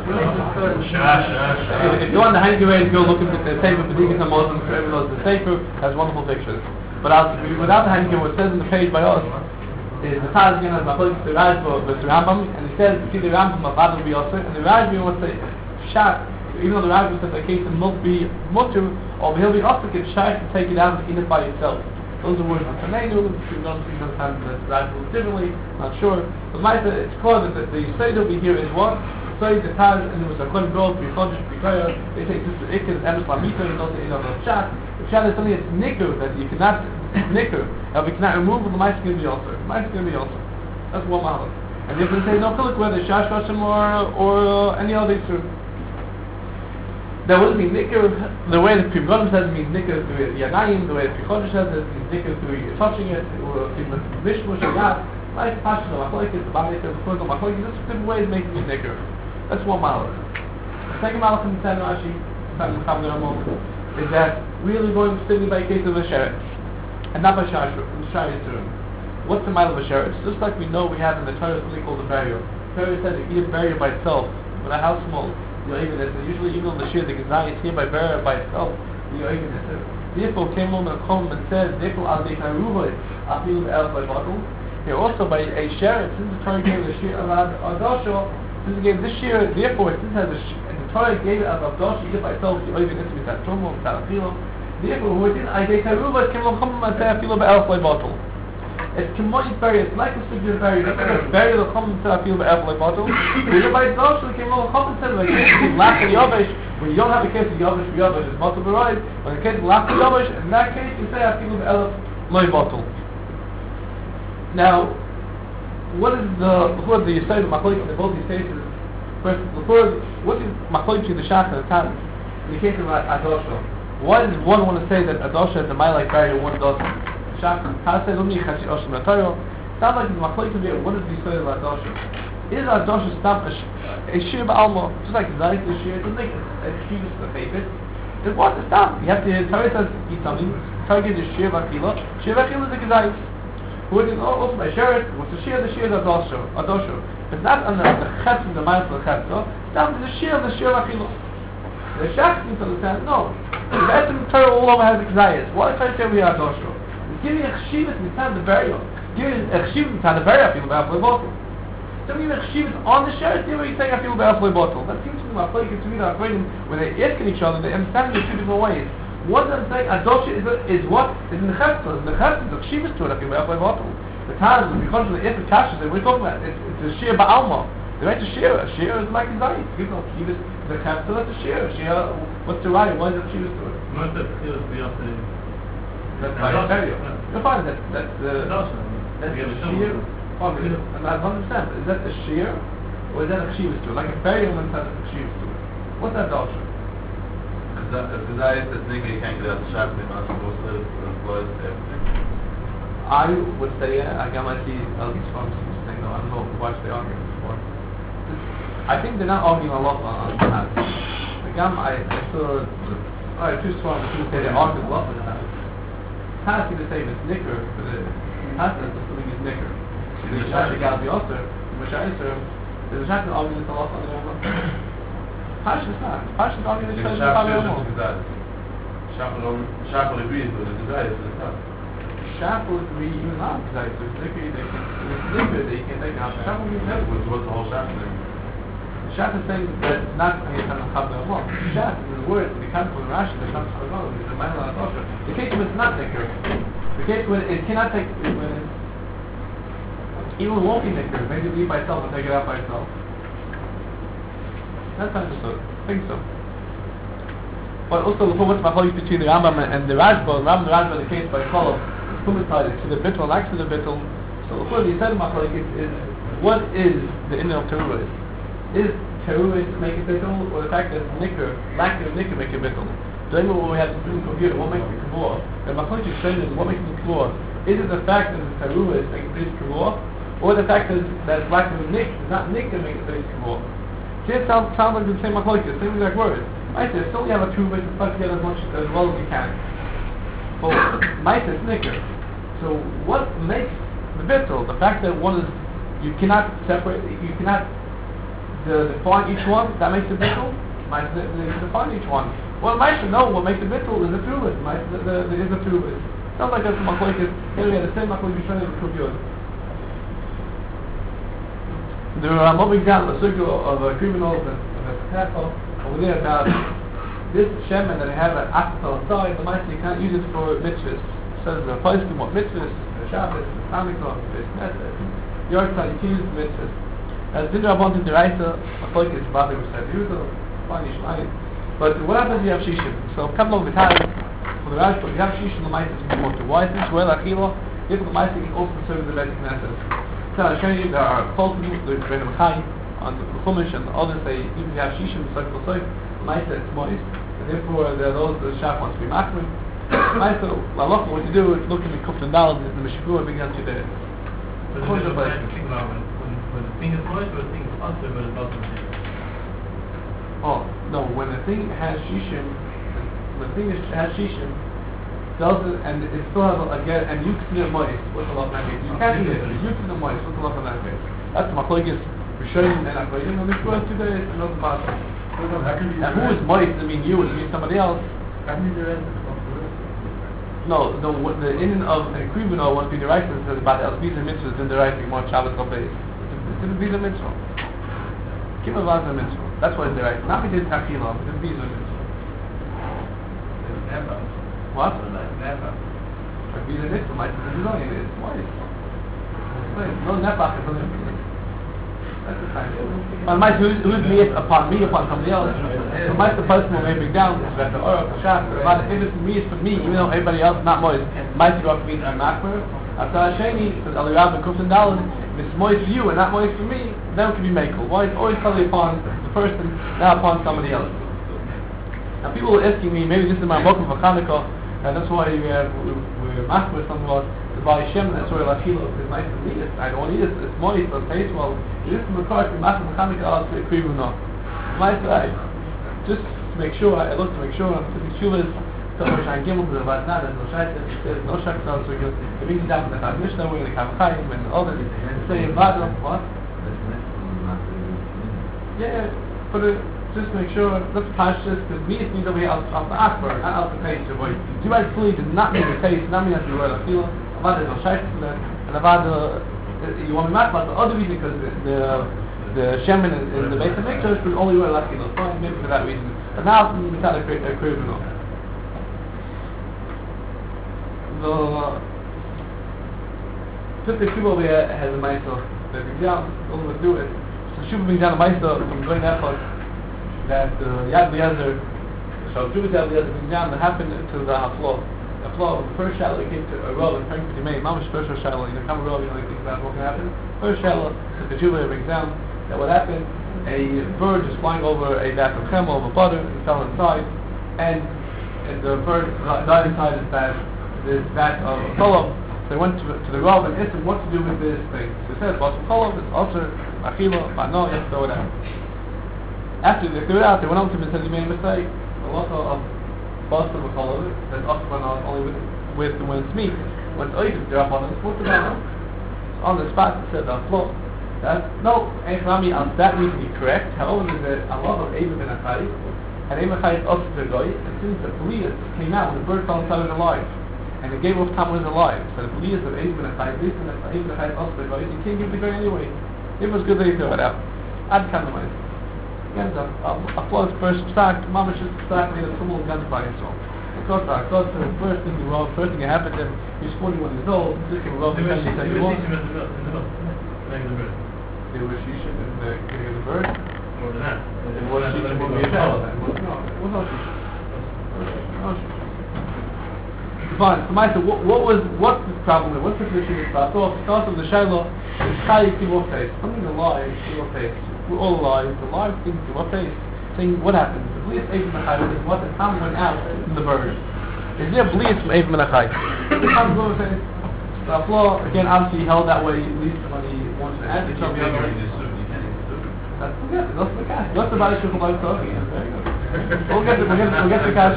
the handy way to go look at the Sefer B'dikas HaMoslim, for everyone knows the Sefer has wonderful pictures. But without the handy, what it says in the page by us, is the Taz again as Machloek the Rajba with the Rambam, and he says, you see the Rambam of Adam B'Yosef, and the Rajba wants to say, Shat, even though the Rajba says that case will be mutter, or he'll be also get shy to take it out and eat it by itself. Those are words of Tameinu, you don't see sometimes that Rajba was differently, not sure. But it's clear that the Seder over here is what? So the Taz, and there was a Kohen Grove, B'Chodesh, B'Koyer, they say this is Ikaz, Emes Lamita, and also in the Shat. The Shat is something that's nicker, that you cannot nicker. If you cannot remove, the mice is going to be also. The mice is going to be also. That's one mahal. And if they say no chilik, whether Shash Hashem or any other issue, that wouldn't mean nicker. The way the Pibronim says it means nicker through Yanayim, the way the Pichodesh says it means nicker through touching it, or Mishmush or Yad. Like Pashas or Machloek, the Bamei says the Kohen or Machloek, there's different ways of making it nicker. That's one mahal. The second mahal in the Rashi, the is that really going strictly by case of a sheretz, and not by Shai Yisurim. What's the mile of a sheretz? Just like we know we have in the Torah something called a burial. The Torah says if you eat a burial by itself, with a house small, you're even this. And usually even on the shear, the Gezai is here by burial by itself, you're even this. Therefore came home and Chom and said, therefore al dei Taruva, afilu be'elf by bottle. Here also by a sheretz, since the Torah gave the shear of Adosho, since it gave this shear, therefore since it has and the Torah gave it as Adosho, eat it by itself, you're even this with that Tromo, with that Afilo. Therefore, who is in al dei Taruva, came home and said, afilu be'elf by bottle. It's commodity burial. It's like a figure burial. It's like a burial of common to feel the apple bottle. We by itself, so we came over common to like in lack of Yovish, when you don't have a case of Yovish for Yovish, it's multiple right. When a case of lack of Yovish, in that case you say I feel the loy bottle. Now, what is who are the Yisrael Machloik in both these cases? First, what is Machloik to the Shach and the Taz in the case of Adosho? Why does one want to say that Adosho is the Ma'ilai burial, one doesn't? Sounds like it's machlokes to be. What is the story of Adosha? Is Adosha stop a shir ba'alma, just like Zayt is shir? It doesn't make a shir to the favorite. It wants to stop. You have to. Torah says eat something. Torah gives you shir v'achila. Shir v'achila is a Zayt. Who is also by sheret? What's the shir? The shir is Adosha. It's not on the chetz of the ma'as of the chetz. Now the shir v'achila. The shach needs to understand. No, the Torah all over has a Zayt. Why do I say we are Adosha? Give me a chshivas mitzad the burial. Give me a chshivas mitzad the burial. I feel bad for the bottle. So give me a chshivas on the shirt. Give me you say I feel bad for the bottle. That seems to me like to me that when they ask each other, they understand it in two different ways. One I'm saying adosha is what is in the chesed. In the chesed, the chshivas to it. I feel bad for the bottle. The times because of the if kashas that we're talking about, it's a shir ba'alma. They write a shir. A shir is like a zayit. Give no chshivas. The chesed that's a shir. Shir. What's the right? Why is the chshivas to it? Most of the chshivas be up to. That's by burial. You'll find that's the shear. And I don't understand. Is that a shear or is that a chshivas to it? Like a burial man has a chshivas to it. What's that doctrine? Because I said nigga you can't get out the shop and not supposed to employ everything. I would say I got my see at least from something though. I don't know why they argue before. I think they're not arguing a lot on that. Again, I saw too strong to say they argue a lot on that. Has to be the same as Nicker, but has to assuming it's Nicker. The Shach got the author, the Mashaiser, there's a Shach argument a lot on the Rambam. Pash is not. Pash is arguing the Shach on the Rambam. Shach will agree with the desire for the top. Shach will agree even not because it's Nicker, they can take out. Shach will agree never. What's the whole Shach thing? Shach is saying that it's not a Chab the Rambam. Shach is the word, the Kant from Rashi, the Kant from Rambam, the Maimon Adosha. The case when it's not Nicker. The case when it cannot take, when it's even won't be Nicker, maybe leave by itself and take it out by itself. That's understood. I think so. But also, what's my choice between the Rambam and the Rashba? The Rashba, the case by Kolob, is Kumitai, to the Bittul, next to the Bittul. So, of course, he said my choice is what is the inner of Teruah? Is Teruah to make a Bittul, or the fact that Nicker, lack of Nicker, make a Bittul? Doing what we have to do in the computer, what makes the Kavur? And my choice explains is what makes the Kavur? Is it the fact that the Teruah is making the Kavur? Or the fact that it's lack of Nick, not Nick that makes the Kavur? See, it sounds like the same machlokes, the same exact words. Maisa, still you have a true way to plug together as well as you can. But Maisa is Nicker. So what makes the Bittul? The fact that one is, you cannot separate, you cannot define each one, that makes the Bittul? Maisa, they define each one. Well, Maisa, no, what makes the Bittul is the true list. Maisa, there is a true list. Sounds like that's the machlokes. Here we have the same machlokes you're trying to prove. There are more examples, a circle of criminals and a tackle over there about this shemen that they have at Akta outside, the mice you can't use it for mitzvahs. It says the place to what mitzvahs, the Shabbos, the Hanukkah, the Knesset, the Yorkshire, you can use the mitzvahs. As Dindra wanted to write a focus about it, which said, but what happens if you have Shishim? So, a couple of the times, for the Rashba, you have Shishim, the mice is important. Why is this? Well, Achila, if the mice can also serve the Beit Knesset. So I'll show you there are cult groups, there's Rebbe Chai on the Chumash, and others say even if you have Shishim, the Maisa it's moist, and therefore there are those that the Shach wants to be makrim. Maisa, Lalach, what you do is look in the Kuf and Dal, in the Meshivur, and begin to there. So the thing about when the thing is moist, or the thing is also, but it's not the same. Oh, no, when the thing has Shishim, the thing is, it has shishim, doesn't, and it still has again, and you can eat moist. What's the law in that case? You can't eat it. You can eat moist. What's the law in that case? That's my machlokes. Rishonim and Acharonim, and this was 2 days, and nothing about it. And who is moist? I mean you, it means somebody else. No, the in of an Krivino won't be the right, says about El Visa Mitzvah is in the right, more Shabbos Kobeis. It's in the Visa Mitzvah. Kima Vaza Mitzvah. That's why it's the right. Not because it's Hakila, but it's Visa Mitzvah. What? A Visa Mitzvah might be design, it's moist. No Nepach is only Visa. That's the time. But might who's me upon me, upon somebody else. So might the person will maybe down, that the Orach, the Shaf, but if it's me, it's for me, even though everybody else is not moist, might you up to me and Makmer. After Hasheni, says Aliyab and Kufin Dalin, if it's moist for you and not moist for me, then it can be Mekel. Why? It's always probably upon the person, not upon somebody else. Now people are asking me, maybe this is my book for Chanukah, and that's why we're Makmer somewhat. By Shem, that's where Lachilo is nice to eat it. I don't eat it, it's moist, it tastes well. It is from the cart, the master mechanic out to agree with no. Nice, right? Just to make sure, I look to make sure, I'm putting shuvas, so much I give them to the Vatna, there's no shayt, there's no shayt, so we can, it means down to the Mishnah, we're going to have Chaim and all that. Say in Vatna, what? Yeah, but just make sure, let's pass this, because me it means over here, out the Akbar, not out the taste. You might fully does not mean the taste, not mean that you were Lachilo. There's no shayt to that, and you want me mad about the other reason because the shemen in the base of mixers would only wear Lachilo, fine, maybe for that reason. But now we try to create a criminal. The Pippi Shuba over here has a meister. The Bigdam, all we do is, so Shuba brings down a meister from going Echot that Yad B'Yezer, so Shuba Yad B'Yezer brings down that happened to the Haflo. The first shallow came to a row and turned to the main. Mama's first shallow, come a row, you think about what can happen. First shallow, the Jubilee brings down that what happened, a bird was flying over a vat of camel, over butter, and fell inside, and the bird died inside this vat of cholov. So they went to the row and asked him what to do with this thing. So he said, what's cholov? It's also achilo, no, you have to throw it out. After they threw it out, they went on to him and said, you made a mistake. A lot of Boston will call it, that's often only with when it's meat. When it's oiv, they're up on it, what's the matter? On the spot, it said, flow. No, that needs to be correct. However, there's a lot of Eivim and Achai, and Eivim Achai is also the guy, and since the Blias came out, when the bird fell inside it alive, and it gave off time when it was alive, so the Blias of Eivim and Achai, this and Eivim and Achai is also the guy, you can't give the guy anyway. It was good that you threw it out. I'd kind of mind. Again, a flaw's first stock, Mama should stock made a tumble gunfire, so. First thing you wrote, first thing that happened to him, he's 41 years old, this thing wrote because he said he won't. They were shisha in the getting of the bird? More than that. It was shisha when we had that. It was not shisha. Fine, so Maisa, what's the problem? What's the issue with that? So, because of the Shiloh, it's Chayi Kivot Taste. Something alive, Kivot Taste. We're all alive, the live thing, Kivot Taste. Saying what happens? The Blias Eivim Achai is what the time went out from the bird. Is there Blias from Eivim Achai? The time goes and the flaw, again, obviously held that way, at least when he wants to add it. That's forget it, that's the cash. That's the body shukal by talking. We'll get the cash.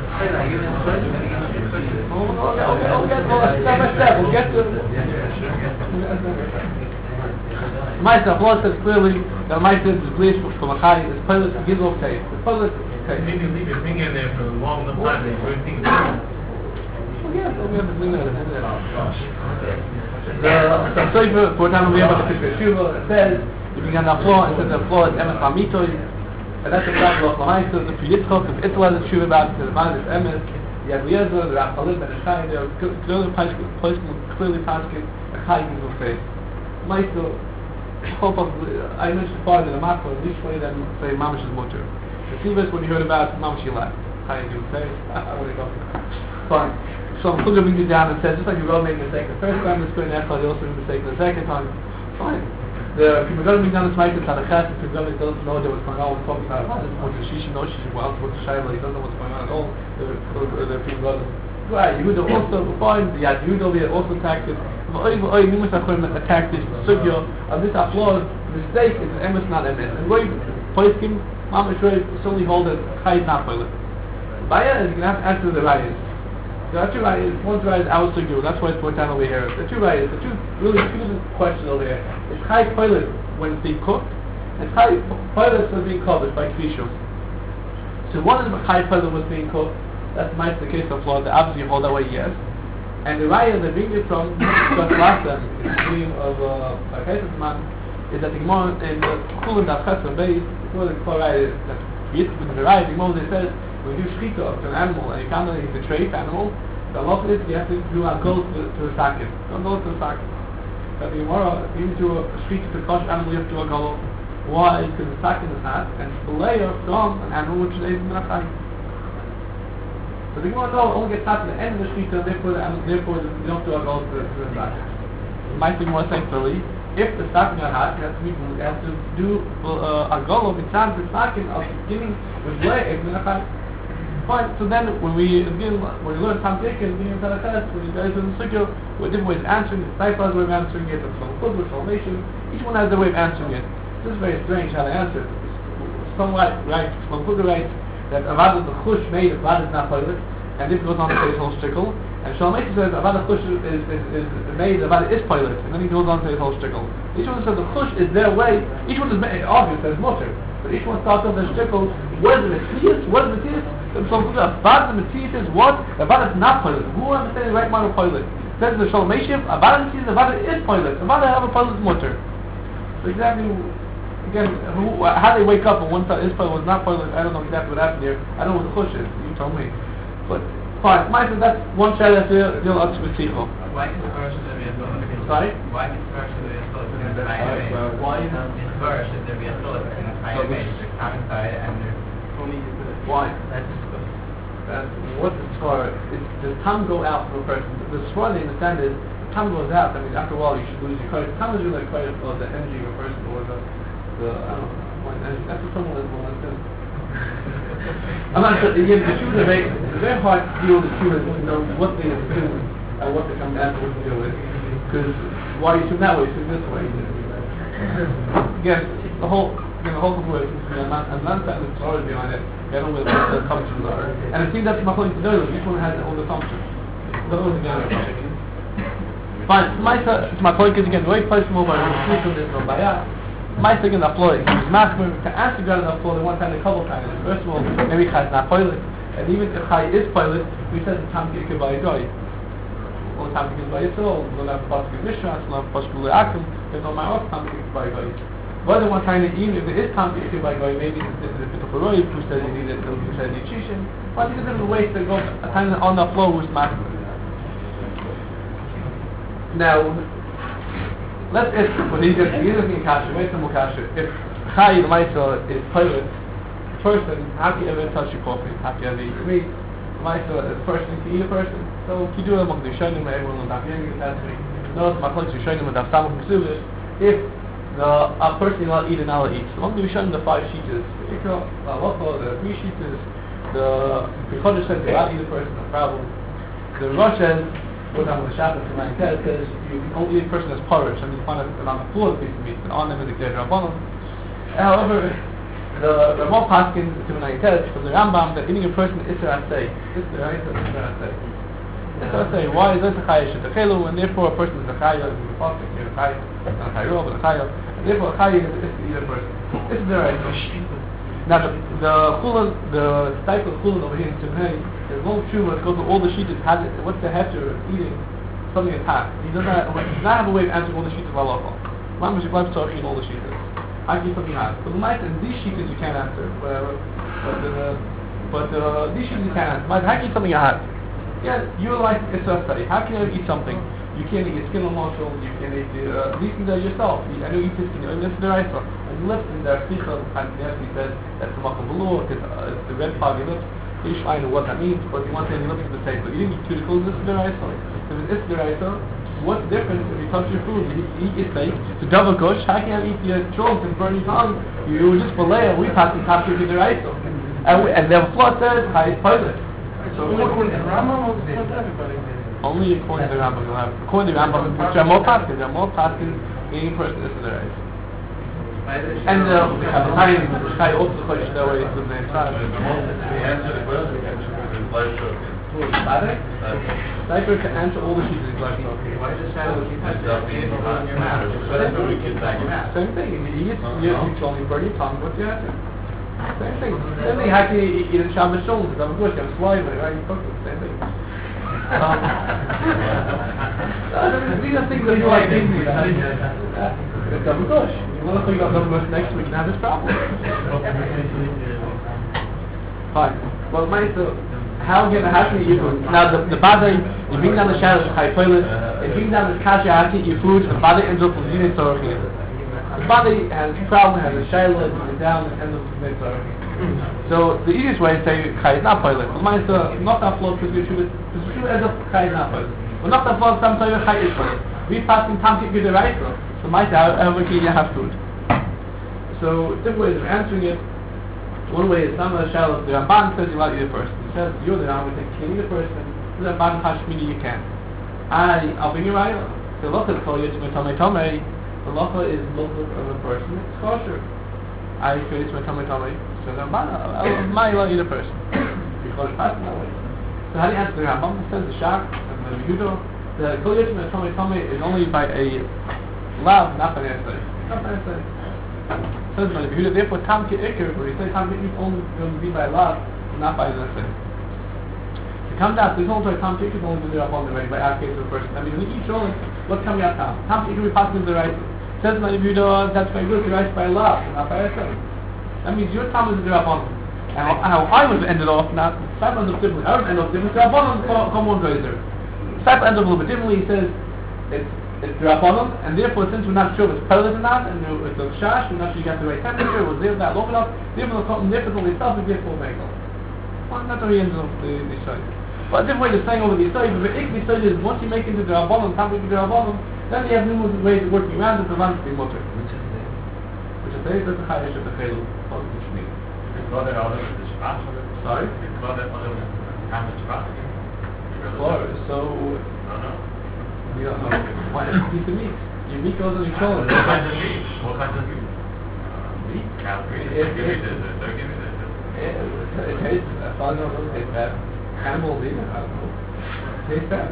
We'll get step by step. We'll get to Myself, Allah says clearly that my says is bleached from Achai, is pilot to give off taste. The pilot taste. Maybe leave your finger in there for a long enough time that you wouldn't think about it. Well, yes, we have to finger in there. The Sefer, for example, we have a Pippi Shuba, it says, if you get on the floor, it says the floor is Emes Hamitoy, and that's the example of Lahaisa, the Piyitzchok, if Itla is Shuba about the man is Emes, the Yad Eliezer, the Raphalim, and the Achai, they're clearly passing Achai gives off taste. Myself, I mentioned before that the Makro, at least way that say Mamash is Mutter. The Sivas, when you heard about Mamash, you laughed. How you say? What are you talking about? Fine. So I'm going to bring you down and say, just like you wrote, make a mistake the first time, it's going to you also make a mistake the second time. Fine. If you're going to bring down this Mike, it's not a chas, if you're going to doesn't know what's going on, we're talking about what's the Shishi, no Shishi, well, what's the Shaila, he doesn't know what's going on at all. The people go, right, Yehuda also, fine, the Yad Yehuda also attacked it. Attack this sugya of this applause mistake is emes not emes. And Roy Poiskim, Mama Shoy certainly hold that Chai is not toilet. Baya is going to have to answer the rayas. There are two rayas. One's raya is our sugu. That's why it's put down over here. The two rayas. The two different questions over here. It's chai toilet when it's being cooked, and chai toilet when it's being covered by kvishos. So one is chai toilet was being cooked. That's might the case of law. The obviously hold that way, yes. And the raya they bring it from just last time in the stream of man is that the Gemara in the Kulan that Chesed Beis, before the raya that with the raya, the Gemara they says when you do shchita of an animal and you can't it's a treif animal, the law is you have to do a goat to the sakin. Don't go to the sakin. But the Gemara, even to a shchita to kosher animal, you have to do a goat. Why? Because the sakin is not, and it's the layer from an animal which is able to be. So the Gemara only gets at the end of the shchita, therefore you don't do a goat to the sakin. It might be more thankfully, if the sakin are hot, you have to do a goal of the sakin of beginning with layer in the fine. So then, when we learn Tam Tekin, when you guys in the Sukyo, with different ways of answering it, Saifa has a way of answering it, each one has a way of answering it. This is very strange how they answer it. Some right, Shlomo writes that Avad the Chush made of Avad is not toilet, and this goes on to say his whole shtickle. And Shlomo says Avad the Chush is made, Avad is toilet, and then he goes on to say his whole shtickle. Each one says the Chush is their way, each one is obvious, there's mutter. But each one starts off the shtickle, what is the Matthias? What is the Matthias? So Abad the Matthias is what? Abad is not toilet. Who understands the right amount of toilet? Says the Shalom Meshiv, Abad the Matthias, Abad is toilet. Abad have a toilet mutter. So exactly, again, how they wake up and one side is toilet, was not toilet, I don't know exactly what happened here. I don't know what the Chush is, you tell me. But, fine, Ma'aseh, that's one shayla to deal with Tzvitzicho. Why is the verse there be a toilet? Sorry? Why is the verse there be a toilet? Why is this verse should there be a toilet in the higher base? There's common side and there's why? That's what the Torah is. Does time go out from a person? The Torah they understand is if time goes out. I mean, after a while you should lose your credit. Time is really a credit for the energy of a person or the I don't know what energy. That's what someone will understand. I'm not sure. Again, the truth is it's very hard to deal with the truth to know what they assume and what they come down to what to deal with. Because why you assume that way, you assume this way. Again, the whole situation is I'm not saying the Torah behind it. I don't know what the assumptions are. And it seems that's my point to do. Each one has their own assumptions. Fine, it's my point because again, the way place move by speak on this no baya. My thing in the floor, he's masculine to answer God in the floor, they want to have a couple times. First of all, maybe Chai is not pilot. And even if Chai is pilot, we said the time to get by a guy. All the time to get by yourself, we'll have possible Mishras, we'll have possible Akim, there's no matter what time to get by a guy. Whether one time even if there is time to get by a guy, maybe it's a bit of a roy, who says he needs it, who says he chishin. But there's different ways to go a time on the floor who's masculine. Now, let's ask, when he's looking at Kasha, wait some more Kasha. If Chai, the Maisa, is pilot, person, how can you ever touch your coffee? How can you ever eat meat? Maisa, a person can eat a person. So, if you do it among the Shonim, everyone will not be able to answer me. No, my place is Shonim with Avsamah Ksuvish. If a person is not eat and not eat. Among the Shonim, the 5 sheeters, the Ikra, the 3 sheeters, the Kodesh says they not eat a person, no problem. The Rosh says, what I'm going to shout at the man says you can only eat a person as porridge, and you find it on the floor of the piece of meat, and on them is the Geder Rabbanon. However, the Ramah Paskin to an Ayitet from the Rambam that eating a person is Isser Asay. Isser Asay. Why is this a Chaya Shetachelu, and therefore a person is a Chaya, is a Paskin, a Chaya, not a Chaya, but a Chaya, and therefore a Chaya is to eat a person. This is the right. Now the type of chulin over here in Simhei is not true when it goes to all the sheeters. What's the hefter of eating something that's hot? He does not have a way of answering all the sheeters of halacha. Mamash you like to eat all the sheeters. I can eat something hot. But the might and these sheeters you can't answer. Whatever. But these sheeters you can't answer. How can you eat something hot? Yeah, you're like it's a study. How can you eat something? You can't eat your skin on muscles, you can't eat these things are yourself. I know you eat this skin, and this is the right one. And you lift in there, Sicha, he says, that's the Makam Below, because it's the red part of your lips. You should know what that means, but you want to say your lips to the same. But you didn't eat cuticles, this is the right one. If it is the right one, what's the difference if you touch your food? You eat your steak, it's a double kush, how can you eat your children and burn your tongue? You were just below, we passed the top to the right one. And the floor says, high is pilot. So according to Rambam, only according to the Rambam. According to the Rambam, there are more paskins. Eating person is the right. And the time, the Chai also the question that way to the name time. The answer to the question is life shocking. Like to answer all the sheets is like Why does shadow keep that on your mouth? same thing. You only burn your tongue with your answer. Same thing. Same thing. How can you eat in Shabbos Shalom? Because I'm good. You have saliva, right? You cook it. Same thing. These are things that you like easy. It's double gush. You want to think about double gush next week and have this problem. Fine. Well, how can you eat food? Now the body, you bring down the shadows of Chai toilet, you bring down the kasha, how can you eat food, and the body ends up with Zinei Tzorachim. The body has a problem, has a shiloh, it's down, and ends up with Zinei Tzorachim. So the easiest way is to say Chai is not toilet. But mine is not that flow, because you ends up Chai is not toilet. But not that flow, some toilet, Chai is toilet. We pass in time to give the right flow. So mine is however can you have food. So different ways of answering it. One way is some of the shallows, the Ramban says you like the person. He says you're the Ramban, saying killing the person, the Ramban Hashmini you can. I'll bring you right. The Locha is called Yitzma Tomei Tomei. The Locha is look of a person, it's kosher. I create Yitzma Tomei Tomei. So the Ramban, I'll like the person. Because it's passing that way. So how do you answer the Ramban? It says the Shach and the Yehuda. The Kol Yitzma Tomei Tomei is only by a lav, not by an essay. Not by an essay. Says my Yehuda, therefore Tam Ki'ikr, where he says Tam Ki'ikr is only going to be by love, not by an essay. To come down, there's also Tam Ki'ikr is only going to be up on the right by our case of a person. I mean, when you eat Sholem, what's coming out Tam? Tam Ki'ikr we pass into the right. Says my Yehuda, that's very good, the right by love, not by essay. That means your Tam is the Rabbanon. And how I was ended off, not Sab ends up differently. I would end up differently. Rabbanon come one gozer. Sab ends up a little bit differently. He says it's the Rabbanon, and therefore since we're not sure if it's pellet or not, and it's a shash, we're not sure you got the right temperature, it was there that long enough, therefore it's only itself is therefore bagel. Well, that's how he ends up the side. But a different way of saying over the side, but if the side is once you make it into the Rabbanon, time to the Rabbanon, then you have numerous ways of working around it to run to the motor. Which is that's the Chayish of the Chelu, positive Shmir. Sorry? So, we don't know. Why is it piece of meat? Your meat goes on your shoulder. What kind of meat? What kind of meat? Meat? Cow meat. It tastes, as far as I know, it doesn't taste bad. Animals eat it, I don't know. It tastes bad.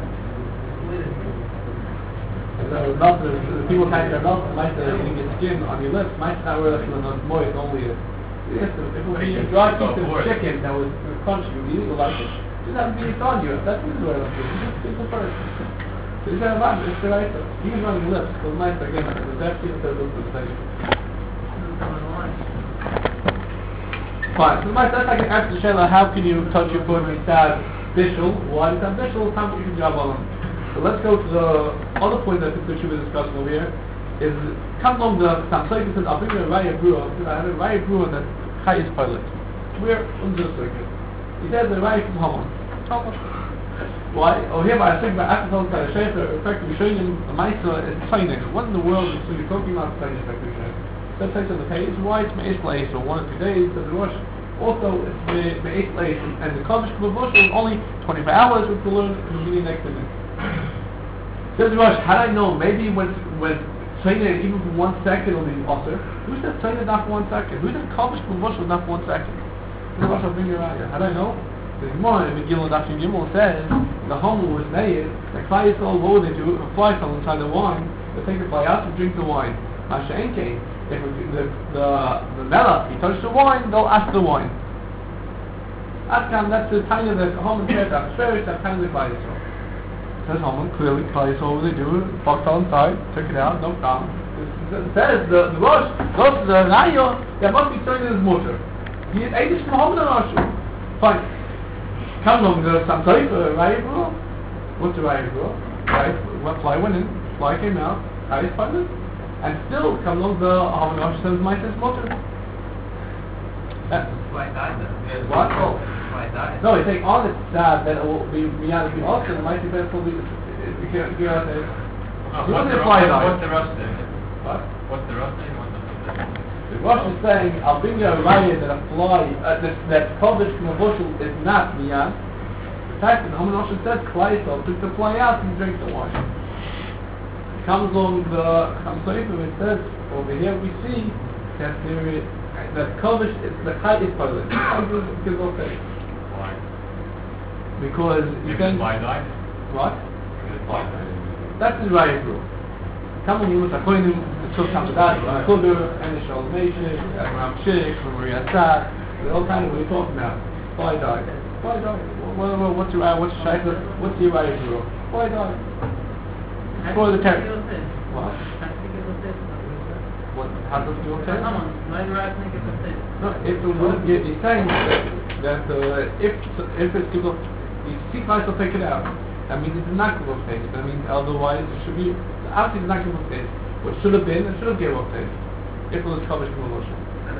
So, not the people type their milk, might eating your skin on your lips, might not really feel not moist, only if it would be a dry piece of chicken that was crunchy, you would like it. Just have to be on you. That's what it's what I do. Just simple person. So you got a lot, it's the right stuff. You can run your lips, because mice are again, the best people that look for the same. Fine, so mice, that's like an answer to Shayla, how can you touch your foot when it's sad? Bishul, why is that Bishul? Time you can job on them. So let's go to the other point that I think we should be discussing over here, is, come along the Samsai says, I'll bring you a Raya Brewer, I have a Raya Brewer that's Chai is pilot. We're on the circuit. He says the Raya from Haman. Why? Oh, here by I think by Akatol by Sheikh, effectively showing him a Maisa is training. What in the world is he talking about training effectively? That takes on the page. Why it's Me'ez Leis or 1 or 2 days of the Rosh. Also, it's Me'ez Leis and the Kodesh Kavavush is only 24 hours, which we'll learn in the beginning next minute. Says the Rosh, how do I know? Maybe when training even for 1 second will be author. Who says training not for 1 second? Who says Kodesh Kavavush was not for 1 second? The Rosh will bring you around here. How do I know? The Gemara in Megillah Daf Gimel says the Homer was made. The Klai Yisrael, what would they do? If a fly fell inside the wine, they take the fly out to drink the wine. Masha'enke, if the melech he touched the wine, they'll ask the wine. Askam, that's the tiny of the Homer says that Shverish, that's kind of the Klai Yisrael. Says Homer clearly Klai Yisrael, what would they do? Fuck fell inside, took it out, no problem. It says the Rosh goes to the Nayo, there must be something in his motor. He ate this from Homer and Rosh. Fine. Come along the Samsai for Raya Brewer. What's the Raya Brewer? Right, fly went in, fly came out, Chai is pilot. And still come along the Haman says my sense motor. Fly died though. What? Oh. Fly died. No, he's saying on it's sad that it will be miyad be also the mighty best will be you can't there. You want to fly die. What's the rust in? What? What's the rust in? The Rosh is saying, I'll bring you a raya that a fly, that Kodesh Kavavushal is not miyad. The fact that the Haman Rosh says, Klai Yisrael took the fly out and drink the wine. Comes along the Chamsoifim, it says, over here we see that Kovish, the Chai is part of it. Gives off faith. Why? Because you If can... it's by night? What? If it's by night. That's the right rule. Come on, you must according to the Sultan Sadat, Kudur, and the Shalom Nation, Ram Shik, Maria Sad, all kind of what you're talking about. Why die? Why die? What's your right? What's your shaykh? What's your right rule? Why die? For the terror. What? What? How does it work? No, if the word he's saying that if it's people, you see Christ will take it out. That means it's not going to take it. That means otherwise it should be obviously it's not going to take it. What should have been, it should have given up take it. If it was covered from emotion.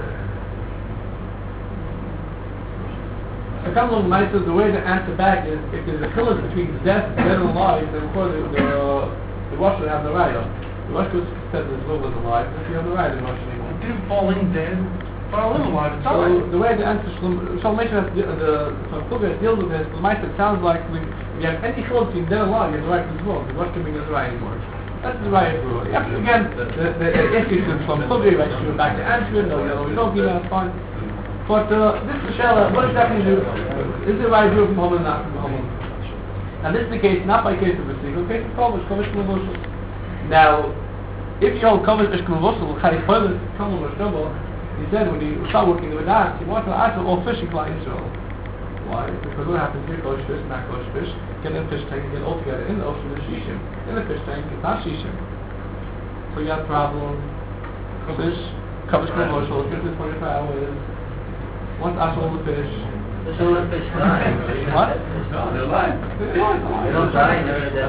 So come along, Mike says the way to answer back is if there's a chiluk between death and alive, then of course the Rosh would have the right. The Rosh says his will was alive, if you have the right, the Rosh anymore. It didn't fall in dead. Fall in alive. It's all So right. the way the answer Shalom Nation has deals with this, the Mike it sounds like if you have any chiluk between dead and alive, you have the right to this world. The Rosh can bring us the right anymore. That's the right rule. Yeah, again, the issue is from Kubri, right, you back to answer it, no, we don't give that, fine. But this is Shella, what exactly do? Is the right rule from home and not from home? And this is the case, not by case of a single case of Kovish Kumuvushal. Now, if you hold Kovish Kumuvushal, Chai Cholis, Kamul Mashtabal, he said when you start working with that, you want to ask all fishing fly Israel. Why? Because what happens here, kosher fish, not kosher fish, get in a fish tank and get all together in the ocean and shishim. In a fish tank, it's not shishim. So you have problem. Fish, Kovish Kumuvushal, 24 hours. Once I sold the fish. There's no fish die. What? They're alive. They don't die, they're dead.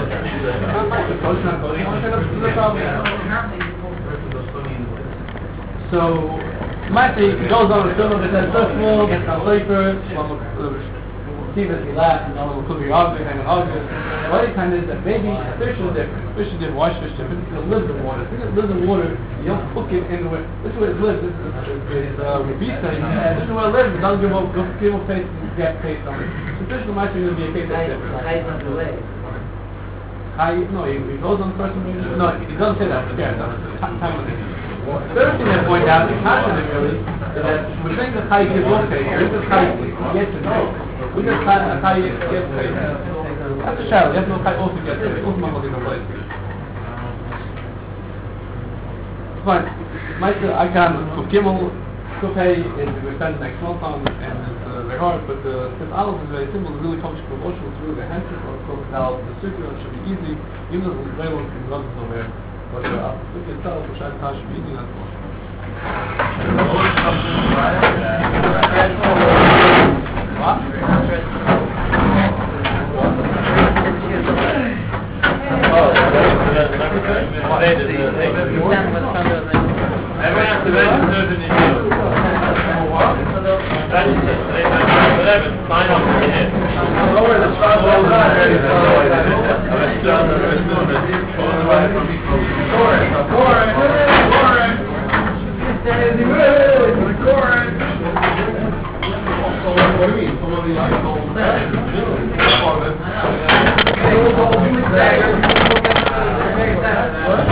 So, Mati goes on the film and says, first of all, gets on paper, see that he laughs, and all could be arguing, and arguing. The other kind is that maybe fish is different. Fish is different. Why is fish different? Because it lives in water. If it lives in water, you don't cook it in the way. This is where it lives. This is Rabbi saying. This is where it lives. It doesn't give up taste and get taste on it. So fish might be going to be a case that's different. No, he goes on the first one. No, he doesn't say that. Yeah, that's time of it. Third thing I point out, is contradictory, is that we're saying that Chai gives off taste. This is Chai gets it. We just Chai gets taste. That's a shadow. You have no Chai also gets taste. Also not looking at place. Fine. Michael, I can for Gimel, Kupei is we spend next month on, and it's very hard, but since Aleph is very simple, it really comes to promotion, it's really the handshake or now the circular should be easy, even though it's very long to run somewhere. But the circular itself, which I thought should be easy, that's all. What? Everyone has to register in the deal. Whatever, sign up for it. Lower the front wall down. What?